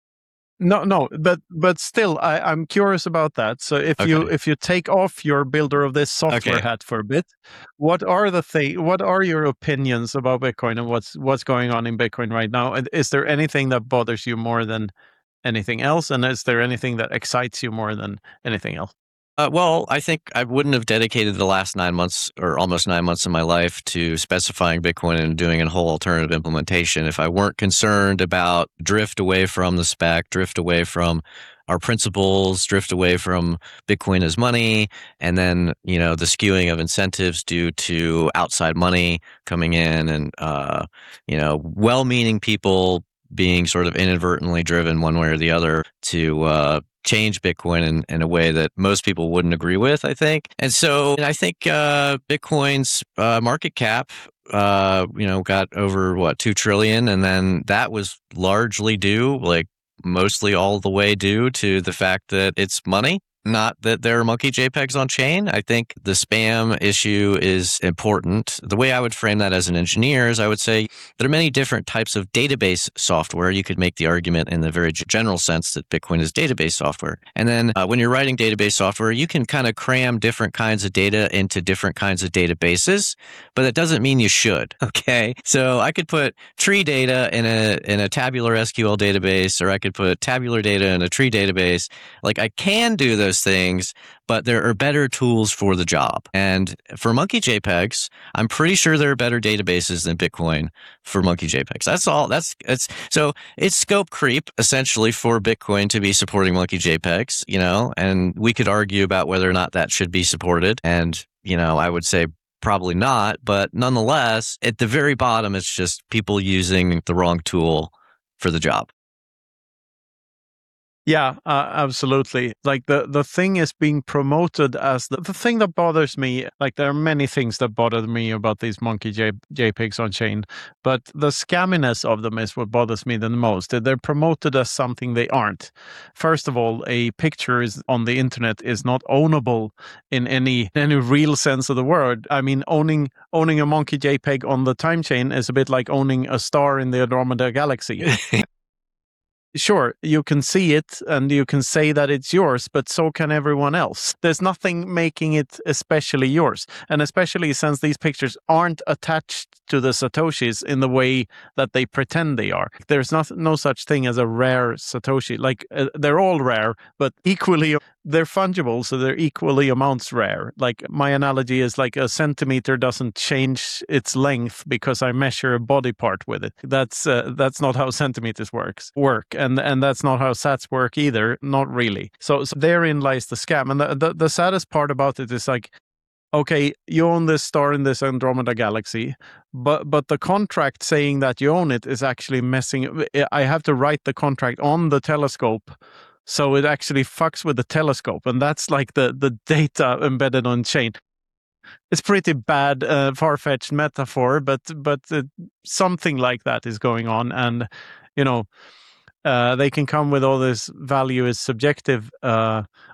S1: No, no, but but still, I, I'm curious about that. So if
S2: Okay.
S1: you if you take off your builder of this software
S2: Okay.
S1: hat for a bit, what are the thing? What are your opinions about Bitcoin and what's what's going on in Bitcoin right now? And is there anything that bothers you more than anything else? And is there anything that excites you more than anything else?
S2: Uh, well, I think I wouldn't have dedicated the last nine months or almost nine months of my life to specifying Bitcoin and doing a whole alternative implementation if I weren't concerned about drift away from the spec, drift away from our principles, drift away from Bitcoin as money, and then, you know, the skewing of incentives due to outside money coming in and, uh, you know, well-meaning people being sort of inadvertently driven one way or the other to uh, change Bitcoin in, in a way that most people wouldn't agree with, I think. And so and I think uh, Bitcoin's uh, market cap, uh, you know, got over, what, two trillion. And then that was largely due, like mostly all the way due to the fact that it's money. Not that there are monkey JPEGs on chain. I think the spam issue is important. The way I would frame that as an engineer is I would say there are many different types of database software. You could make the argument in the very general sense that Bitcoin is database software. And then uh, when you're writing database software, you can kind of cram different kinds of data into different kinds of databases, but that doesn't mean you should. Okay. So I could put tree data in a, in a tabular S Q L database, or I could put tabular data in a tree database. Like I can do those things, but there are better tools for the job. And for monkey JPEGs, I'm pretty sure there are better databases than Bitcoin for monkey JPEGs. That's all. That's it's so it's scope creep essentially for Bitcoin to be supporting monkey JPEGs, you know, and we could argue about whether or not that should be supported. And, you know, I would say probably not, but nonetheless, at the very bottom, it's just people using the wrong tool for the job.
S1: Yeah, uh, absolutely. Like the, the thing is being promoted as the, the thing that bothers me. Like there are many things that bother me about these monkey J, JPEGs on chain, but the scamminess of them is what bothers me the most. They're promoted as something they aren't. First of all, a picture is on the internet is not ownable in any any real sense of the word. I mean, owning owning a monkey JPEG on the time chain is a bit like owning a star in the Andromeda Galaxy. Sure, you can see it and you can say that it's yours, but so can everyone else. There's nothing making it especially yours. And especially since these pictures aren't attached to the Satoshis in the way that they pretend they are. There's not, no such thing as a rare Satoshi. Like, uh, they're all rare, but equally, they're fungible, so they're equally amounts rare. Like, my analogy is like a centimeter doesn't change its length because I measure a body part with it. That's uh, that's not how centimeters works work. And and that's not how sats work either, not really. So, so therein lies the scam. And the, the, the saddest part about it is like, okay, you own this star in this Andromeda Galaxy, but but the contract saying that you own it is actually messing. I have to write the contract on the telescope, so it actually fucks with the telescope, and that's like the the data embedded on chain. It's pretty bad, uh, far-fetched metaphor, but but uh, something like that is going on, and you know. Uh, they can come with all this value is subjective uh,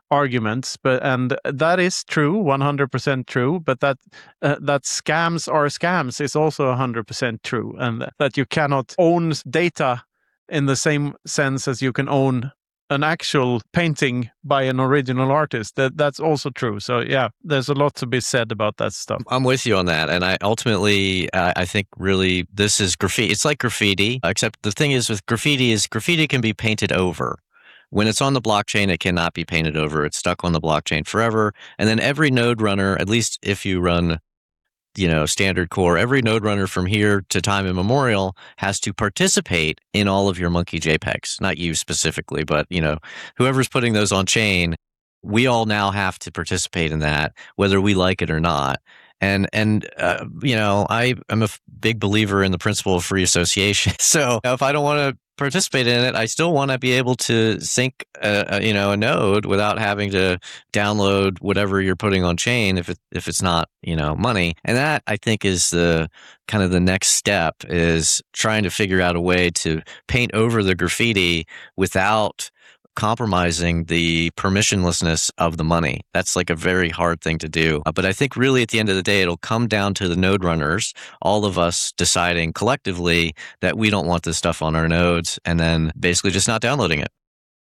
S1: arguments, but and that is true, one hundred percent true. But that uh, that scams are scams is also one hundred percent true, and that you cannot own data in the same sense as you can own an actual painting by an original artist. That that's also true. So yeah, there's a lot to be said about that stuff.
S2: I'm with you on that, and I ultimately uh, I think really this is graffiti. It's like graffiti, except the thing is with graffiti is graffiti can be painted over. When it's on the blockchain, it cannot be painted over. It's stuck on the blockchain forever. And then every node runner, at least if you run, you know, standard core, every node runner from here to time immemorial has to participate in all of your Monkey JPEGs. Not you specifically, but, you know, whoever's putting those on chain, we all now have to participate in that, whether we like it or not. And, and uh, you know, I am a big believer in the principle of free association. So if I don't want to participate in it, I still want to be able to sync, a, a, you know, a node without having to download whatever you're putting on chain if it if it's not, you know, money. And that I think is the kind of the next step, is trying to figure out a way to paint over the graffiti without compromising the permissionlessness of the money. That's like a very hard thing to do. Uh, but I think really at the end of the day, it'll come down to the node runners, all of us deciding collectively that we don't want this stuff on our nodes, and then basically just not downloading it.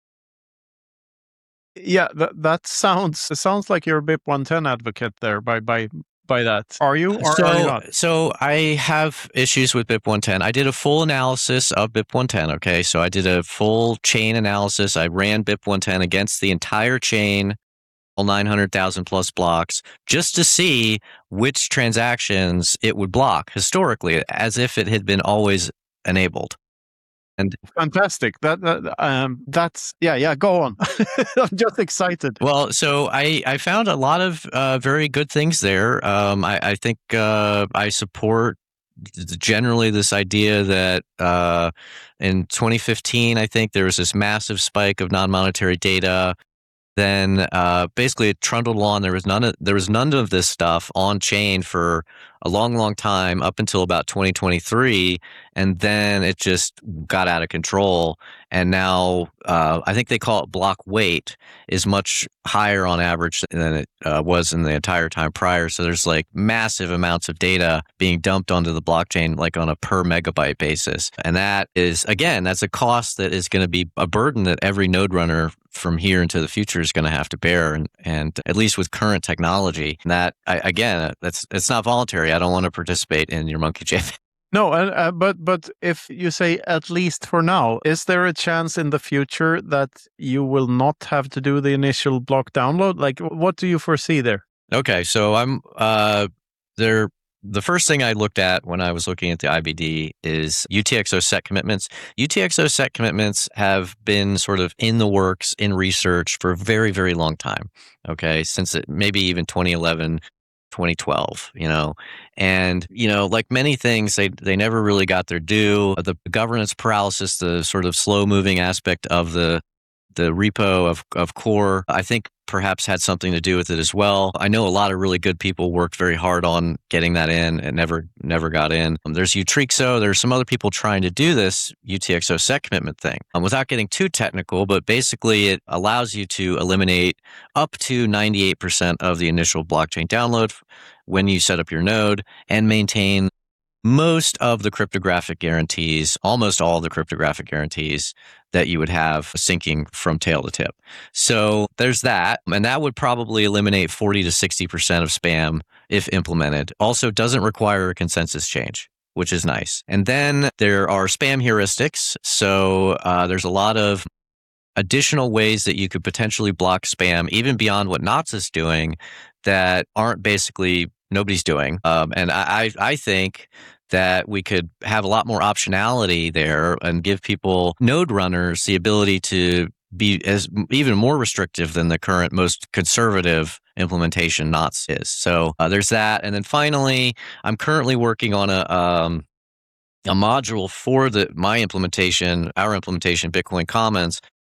S1: Yeah, that that sounds it sounds like you're a B I P one ten advocate there by by by that. Are you or
S2: so,
S1: are you not?
S2: So I have issues with B I P one ten. I did a full analysis of B I P one ten, okay? So I did a full chain analysis. I ran B I P one ten against the entire chain, all nine hundred thousand plus blocks, just to see which transactions it would block historically, as if it had been always enabled. And
S1: fantastic. That, that um, that's yeah, yeah. Go on. I'm just excited.
S2: Well, so I, I found a lot of uh, very good things there. Um, I, I think uh, I support generally this idea that uh, in twenty fifteen, I think there was this massive spike of non-monetary data. Then uh, basically it trundled along. There was none of there was none of this stuff on chain for a long, long time up until about twenty twenty-three, and then it just got out of control. And now uh, I think they call it block weight is much higher on average than it uh, was in the entire time prior. So there's like massive amounts of data being dumped onto the blockchain, like on a per megabyte basis. And that is, again, that's a cost that is going to be a burden that every node runner from here into the future is going to have to bear. And, and at least with current technology, that I, again, that's it's not voluntary. I don't want to participate in your Monkey JPEG.
S1: No, uh, but but if you say at least for now, is there a chance in the future that you will not have to do the initial block download? Like, what do you foresee there?
S2: Okay, so I'm uh, there. The first thing I looked at when I was looking at the I B D is U T X O set commitments. U T X O set commitments have been sort of in the works, in research for a very, very long time. Okay, since it, maybe even twenty eleven. twenty twelve, you know, and, you know, like many things, they they never really got their due. The governance paralysis, the sort of slow moving aspect of the the repo of, of core, I think perhaps had something to do with it as well. I know a lot of really good people worked very hard on getting that in and never never got in. Um, there's Utrixo. There's some other people trying to do this U T X O set commitment thing um, without getting too technical, but basically it allows you to eliminate up to ninety-eight percent of the initial blockchain download when you set up your node and maintain most of the cryptographic guarantees, almost all the cryptographic guarantees that you would have syncing from tail to tip. So there's that. And that would probably eliminate forty to sixty percent of spam if implemented. Also doesn't require a consensus change, which is nice. And then there are spam heuristics. So uh, there's a lot of additional ways that you could potentially block spam, even beyond what Knots is doing, that aren't basically nobody's doing. Um, and I, I think that we could have a lot more optionality there and give people, node runners, the ability to be as even more restrictive than the current most conservative implementation Knots is. So uh, there's that. And then finally, I'm currently working on a um, a module for the my implementation, our implementation, Bitcoin Commons,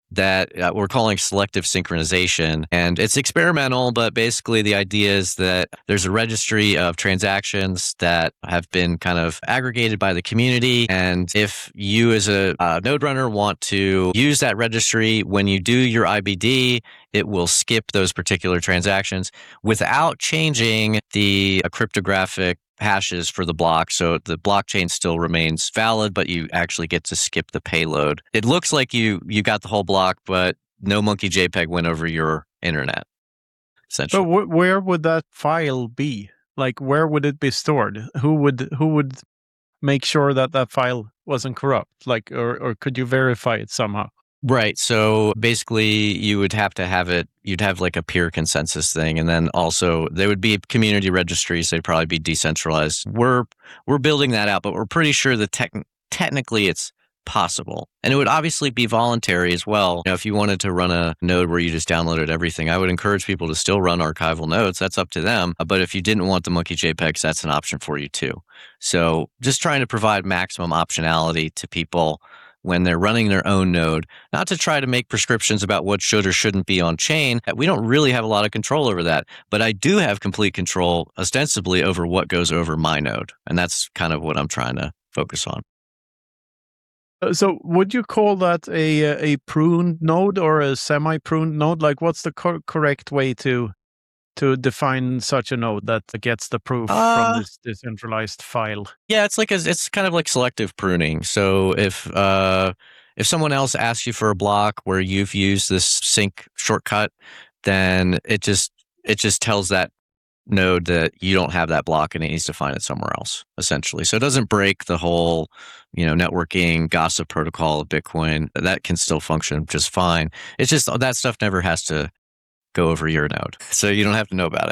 S2: that uh, we're calling selective synchronization. And it's experimental, but basically the idea is that there's a registry of transactions that have been kind of aggregated by the community. And if you as a uh, node runner want to use that registry, when you do your I B D, it will skip those particular transactions without changing the uh, cryptographic hashes for the block. So the blockchain still remains valid, but you actually get to skip the payload. It looks like you you got the whole block, but no monkey JPEG went over your internet, essentially.
S1: So wh- where would that file be? Like, where would it be stored? Who would who would make sure that that file wasn't corrupt? Like, or or could you verify it somehow?
S2: Right. So basically, you would have to have it, you'd have like a peer consensus thing. And then also there would be community registries. They'd probably be decentralized. We're we're building that out, but we're pretty sure that tech, technically it's possible. And it would obviously be voluntary as well. You know, if you wanted to run a node where you just downloaded everything, I would encourage people to still run archival nodes. That's up to them. But if you didn't want the monkey JPEGs, that's an option for you too. So just trying to provide maximum optionality to people when they're running their own node, not to try to make prescriptions about what should or shouldn't be on chain. We don't really have a lot of control over that, but I do have complete control ostensibly over what goes over my node. And that's kind of what I'm trying to focus on.
S1: Uh, So would you call that a a pruned node or a semi-pruned node? Like, what's the cor- correct way to to define such a node that gets the proof
S2: Uh,
S1: from this decentralized file?
S2: Yeah, it's like a, it's kind of like selective pruning. So if uh, if someone else asks you for a block where you've used this sync shortcut, then it just it just tells that node that you don't have that block and it needs to find it somewhere else, essentially. So it doesn't break the whole, you know, networking gossip protocol of Bitcoin. That can still function just fine. It's just that stuff never has to go over your node, so you don't have to know about it.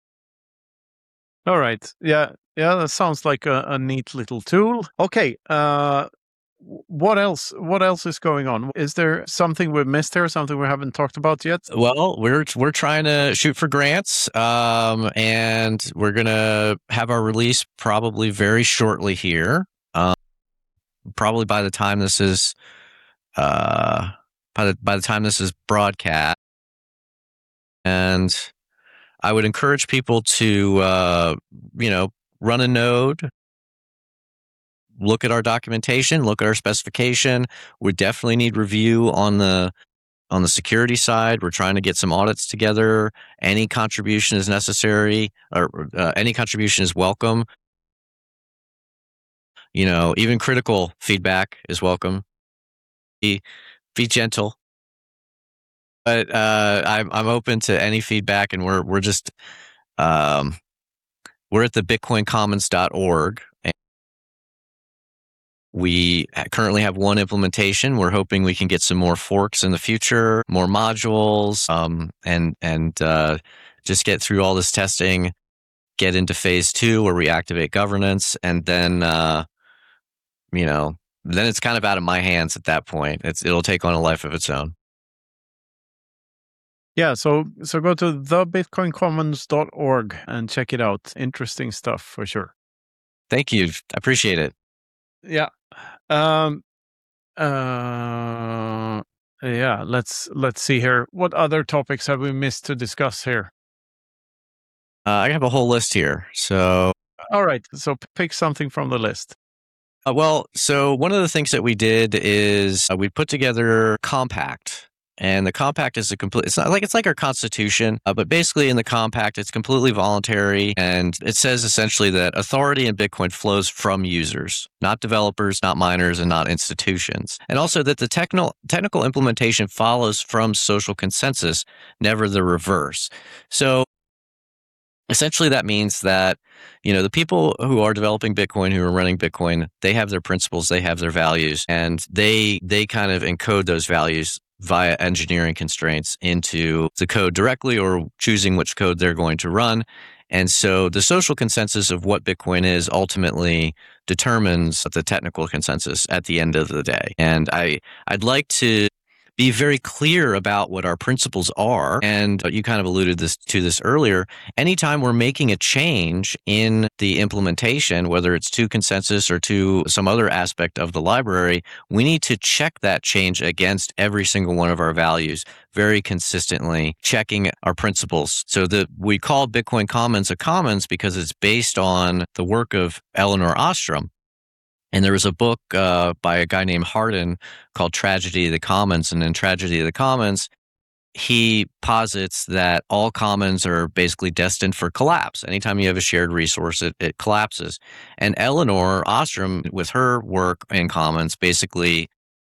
S1: All right. Yeah. Yeah. That sounds like a, a neat little tool. Okay. Uh, w- what else? What else is going on? Is there something we missed here? Something we haven't talked about yet?
S2: Well, we're we're trying to shoot for grants, um, and we're gonna have our release probably very shortly here. Um, probably by the time this is, uh, by the by the time this is broadcast, and I would encourage people to, uh, you know, run a node, look at our documentation, look at our specification. We definitely need review on the on the security side. We're trying to get some audits together. Any contribution is necessary, or uh, any contribution is welcome. You know, even critical feedback is welcome. Be be gentle. But uh, I'm I'm open to any feedback, and we're we're just um, we're at the bitcoin commons dot org. And we currently have one implementation. We're hoping we can get some more forks in the future, more modules, um, and and uh, just get through all this testing, get into phase two where we activate governance, and then uh, you know then it's kind of out of my hands at that point. It's it'll take on a life of its own.
S1: Yeah, so so go to the bitcoin commons dot org and check it out. Interesting stuff for sure.
S2: Thank you. I appreciate it.
S1: Yeah. Um uh yeah, let's let's see here. What other topics have we missed to discuss here?
S2: Uh, I have a whole list here. So,
S1: All right. So p- pick something from the list.
S2: uh, well, so one of the things that we did is uh, we put together Compact. And the compact is a complete, it's not like, it's like our constitution, uh, but basically in the compact, it's completely voluntary. And it says essentially that authority in Bitcoin flows from users, not developers, not miners, and not institutions. And also that the technical, technical implementation follows from social consensus, never the reverse. So essentially that means that, you know, the people who are developing Bitcoin, who are running Bitcoin, they have their principles, they have their values, and they, they kind of encode those values via engineering constraints into the code directly, or choosing which code they're going to run. And so the social consensus of what Bitcoin is ultimately determines the technical consensus at the end of the day. And I, I'd like to be very clear about what our principles are. And you kind of alluded this to this earlier. Anytime we're making a change in the implementation, whether it's to consensus or to some other aspect of the library, we need to check that change against every single one of our values very consistently, checking our principles. So that we call Bitcoin Commons a commons because it's based on the work of Elinor Ostrom. And there was a book uh, by a guy named Hardin called Tragedy of the Commons. And in Tragedy of the Commons, he posits that all commons are basically destined for collapse. Anytime you have a shared resource, it, it collapses. And Elinor Ostrom, with her work in commons, basically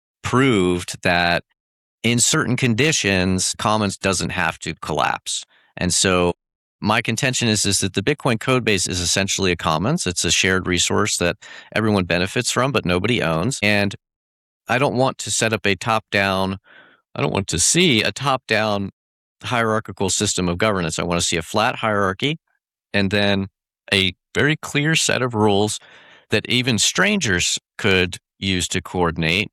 S2: proved that in certain conditions, commons doesn't have to collapse. And so my contention is, is that the Bitcoin code base is essentially a commons. It's a shared resource that everyone benefits from, but nobody owns. And I don't want to set up a top-down, I don't want to see a top-down hierarchical system of governance. I want to see a flat hierarchy and then a very clear set of rules that even strangers could use to coordinate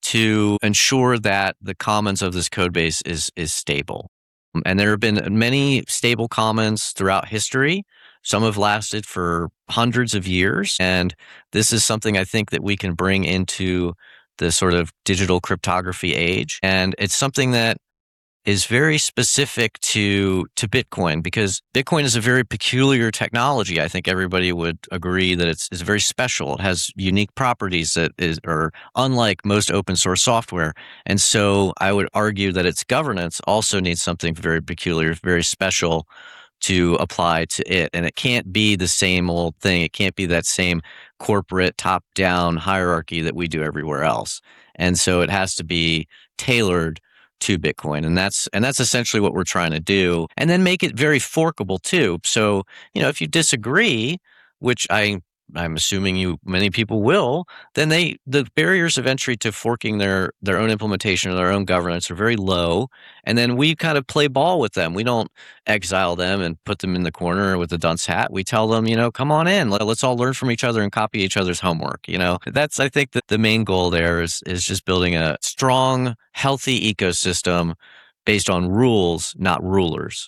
S2: to ensure that the commons of this code base is, is stable. And there have been many stable commons throughout history. Some have lasted for hundreds of years. And this is something I think that we can bring into the sort of digital cryptography age. And it's something that is very specific to, to Bitcoin, because Bitcoin is a very peculiar technology. I think everybody would agree that it's, it's very special. It has unique properties that is, are unlike most open source software. And so I would argue that its governance also needs something very peculiar, very special to apply to it. And it can't be the same old thing. It can't be that same corporate top-down hierarchy that we do everywhere else. And so it has to be tailored to Bitcoin. And that's and that's essentially what we're trying to do. And then make it very forkable too. So, you know, if you disagree, which I I'm assuming you many people will, then they the barriers of entry to forking their their own implementation or their own governance are very low. And then we kind of play ball with them. We don't exile them and put them in the corner with a dunce hat. We tell them, you know, come on in. Let, let's all learn from each other and copy each other's homework. You know, that's I think that the main goal there is is just building a strong, healthy ecosystem based on rules, not rulers.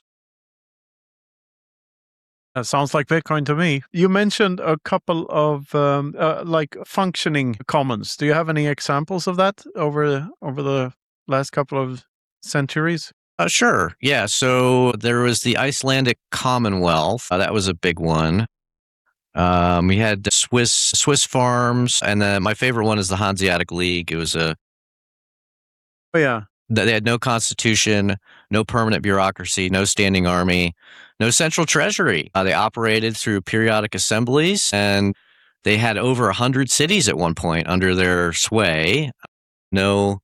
S1: That sounds like Bitcoin to me. You mentioned a couple of um, uh, like functioning commons. Do you have any examples of that over over the last couple of centuries?
S2: Uh, sure. Yeah. So there was the Icelandic Commonwealth. Uh, that was a big one. Um, we had Swiss Swiss farms, and then my favorite one is the Hanseatic League. It was a
S1: Oh yeah.
S2: They had no constitution, no permanent bureaucracy, no standing army, no central treasury. Uh, they operated through periodic assemblies, and they had over one hundred cities at one point under their sway. No,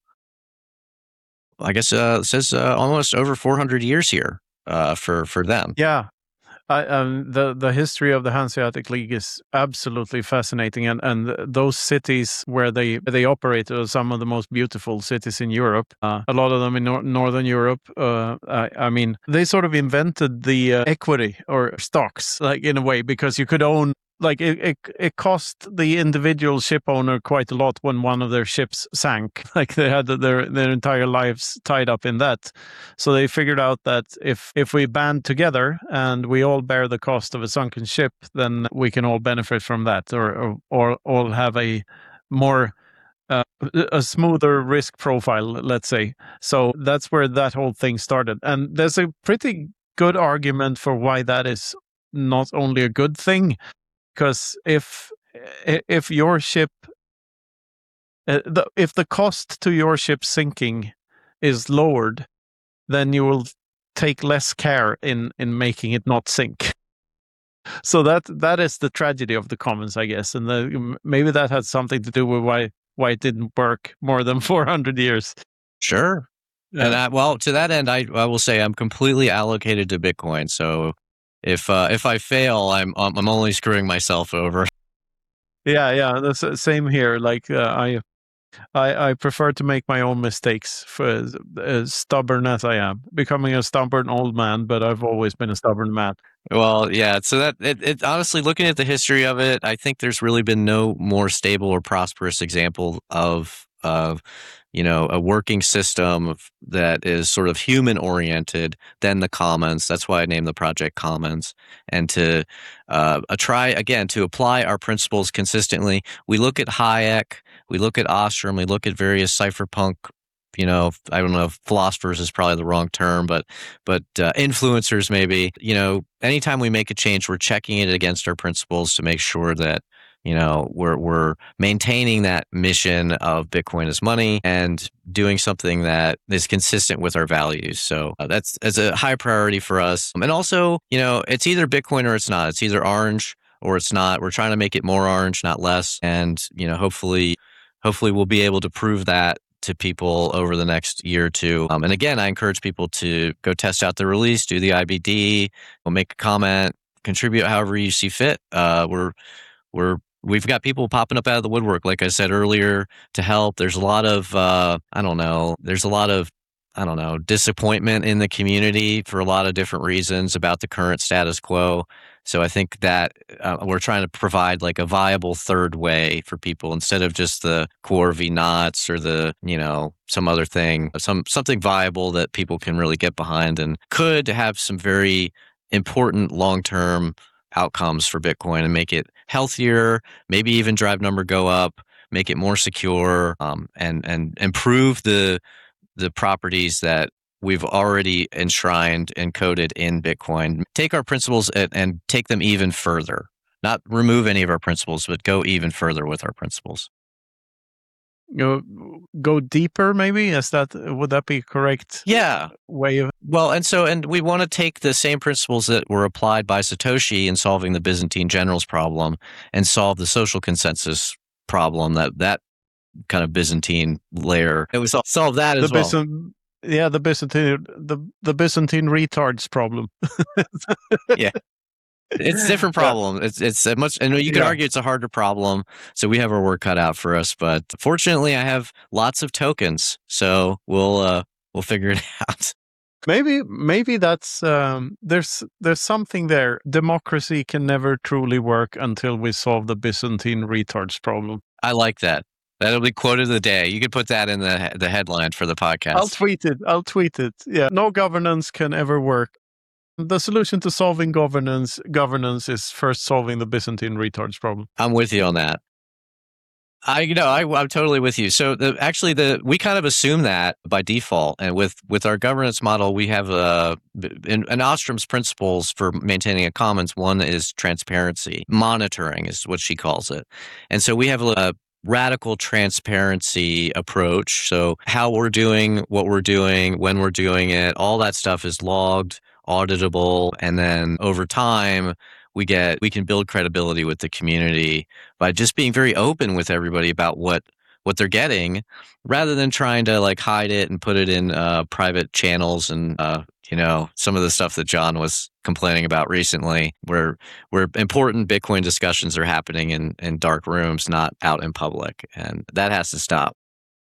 S2: I guess uh, it says uh, almost over four hundred years here uh, for, for them.
S1: Yeah. I, um, the the history of the Hanseatic League is absolutely fascinating, and, and those cities where they they operate are some of the most beautiful cities in Europe. Uh, a lot of them in nor- northern Europe. Uh, I, I mean, they sort of invented the uh, equity or stocks, like in a way, because you could own. Like it, it, it cost the individual ship owner quite a lot when one of their ships sank. Like they had their their entire lives tied up in that. So they figured out that if if we band together and we all bear the cost of a sunken ship, then we can all benefit from that, or or, or all have a more uh, a smoother risk profile, let's say. So that's where that whole thing started. And there's a pretty good argument for why that is not only a good thing. Because if if your ship, uh, the, if the cost to your ship sinking is lowered, then you will take less care in, in making it not sink. So that that is the tragedy of the commons, I guess, and the, maybe that had something to do with why why it didn't work more than four hundred years.
S2: Sure. Yeah. And I, well, to that end, I I will say I'm completely allocated to Bitcoin, so. If uh, if I fail, I'm I'm only screwing myself over.
S1: Yeah, yeah, the same here. Like uh, I, I I prefer to make my own mistakes, for as, as stubborn as I am. Becoming a stubborn old man, but I've always been a stubborn man.
S2: Well, yeah. So that it, it honestly, looking at the history of it, I think there's really been no more stable or prosperous example of of, you know, a working system of, that is sort of human oriented than the commons. That's why I named the project Commons. And to uh, try, again, to apply our principles consistently. We look at Hayek, we look at Ostrom, we look at various cypherpunk, you know, I don't know if philosophers is probably the wrong term, but but uh, influencers maybe. You know, anytime we make a change, we're checking it against our principles to make sure that, you know, we're we're maintaining that mission of Bitcoin as money and doing something that is consistent with our values. So uh, that's that's a high priority for us. And also, you know, it's either Bitcoin or it's not. It's either orange or it's not. We're trying to make it more orange, not less. And, you know, hopefully, hopefully we'll be able to prove that to people over the next year or two. Um, and again, I encourage people to go test out the release, do the I B D, we'll make a comment, contribute however you see fit. Uh, we're we're we've got people popping up out of the woodwork, like I said earlier, to help. There's a lot of uh, I don't know. There's a lot of I don't know disappointment in the community for a lot of different reasons about the current status quo. So I think that uh, we're trying to provide like a viable third way for people instead of just the core V knots or the, you know, some other thing, some something viable that people can really get behind and could have some very important long-term outcomes for Bitcoin and make it healthier, maybe even drive number go up, make it more secure, um, and and improve the the properties that we've already enshrined and coded in Bitcoin. Take our principles and, and take them even further. Not remove any of our principles, but go even further with our principles.
S1: Go go deeper, maybe? Is that would that be correct?
S2: Yeah.
S1: Way of
S2: Well, and so and we want to take the same principles that were applied by Satoshi in solving the Byzantine generals problem and solve the social consensus problem, that that kind of Byzantine layer. It was solve that as
S1: the
S2: well.
S1: Byzant- yeah, the Byzantine the the Byzantine retards problem.
S2: Yeah. It's a different problem. It's it's a much, and you could
S1: Yeah.
S2: argue it's a harder problem. So we have our work cut out for us. But fortunately, I have lots of tokens, so we'll uh, we'll figure it out.
S1: Maybe maybe that's um, there's there's something there. Democracy can never truly work until we solve the Byzantine retards problem.
S2: I like that. That'll be quote of the day. You could put that in the the headline for the podcast.
S1: I'll tweet it. I'll tweet it. Yeah, no governance can ever work. The solution to solving governance governance is first solving the Byzantine retards problem.
S2: I'm with you on that. I you know I, I'm totally with you. So the, actually, the we kind of assume that by default, and with with our governance model, we have a in, in Ostrom's principles for maintaining a commons. One is transparency, monitoring is what she calls it, and so we have a radical transparency approach. So how we're doing what we're doing, when we're doing it, all that stuff is logged, auditable, and then over time we get we can build credibility with the community by just being very open with everybody about what what they're getting, rather than trying to like hide it and put it in uh, private channels and uh, you know, some of the stuff that John was complaining about recently, where where important Bitcoin discussions are happening in in dark rooms, not out in public, and that has to stop.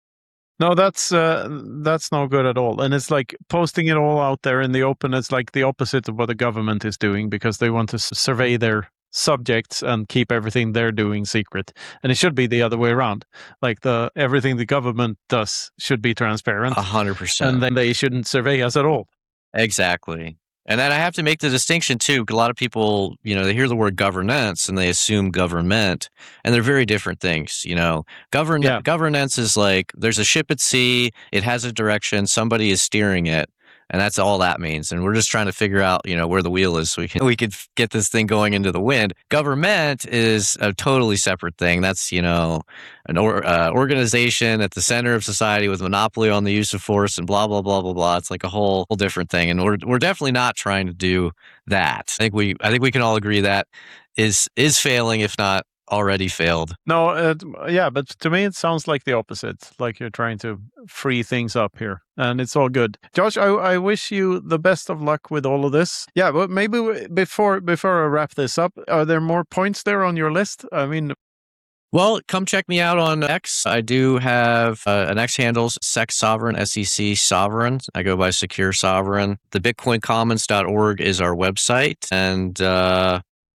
S1: No, that's uh, that's no good at all. And it's like posting it all out there in the open. It's like the opposite of what the government is doing, because they want to s- survey their subjects and keep everything they're doing secret. And it should be the other way around. Like the everything the government does should be transparent,
S2: A hundred percent.
S1: and then they shouldn't survey us at all.
S2: Exactly. And then I have to make the distinction too. A lot of people, you know, they hear the word governance and they assume government, and they're very different things. You know, govern
S1: Yeah.
S2: governance is like there's a ship at sea, it has a direction, somebody is steering it, and that's all that means. And we're just trying to figure out, you know, where the wheel is so we can we could get this thing going into the wind. Government is a totally separate thing. That's, you know, an or, uh, organization at the center of society with monopoly on the use of force and blah blah blah blah blah. It's like a whole, whole different thing, and we're we're definitely not trying to do that. I think we I think we can all agree that is is failing, if not already failed.
S1: No, uh, yeah, but to me it sounds like the opposite. Like you're trying to free things up here, and it's all good. Josh, I, I wish you the best of luck with all of this. Yeah, but maybe we, before before I wrap this up, are there more points there on your list? I mean,
S2: Well, come check me out on X. I do have uh, an X handles, Sec Sovereign, S E C Sovereign. I go by Secure Sovereign. The bitcoin commons dot org is our website. And uh,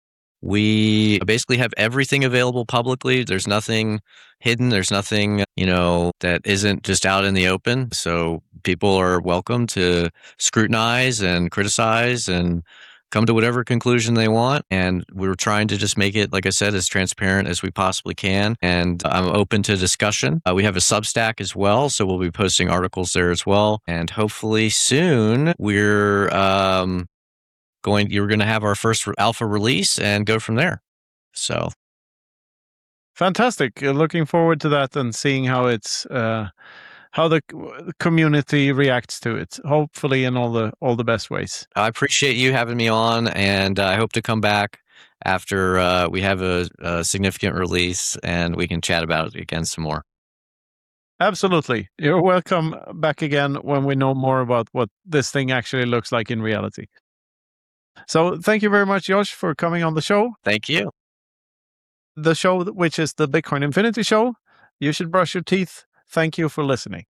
S2: We basically have everything available publicly. There's nothing hidden. There's nothing, you know, that isn't just out in the open. So people are welcome to scrutinize and criticize and come to whatever conclusion they want. And we're trying to just make it, like I said, as transparent as we possibly can. And I'm open to discussion. Uh, we have a Substack as well, so we'll be posting articles there as well. And hopefully soon we're um, going, you're going to have our first alpha release and go from there. So.
S1: Fantastic. Uh, Looking forward to that and seeing how it's, uh, how the community reacts to it, hopefully in all the all the best ways.
S2: I appreciate you having me on, and uh, I hope to come back after uh, we have a, a significant release and we can chat about it again some more.
S1: Absolutely. You're welcome back again when we know more about what this thing actually looks like in reality. So thank you very much, Josh, for coming on the show.
S2: Thank you.
S1: The show, which is the Bitcoin Infinity Show. You should brush your teeth. Thank you for listening.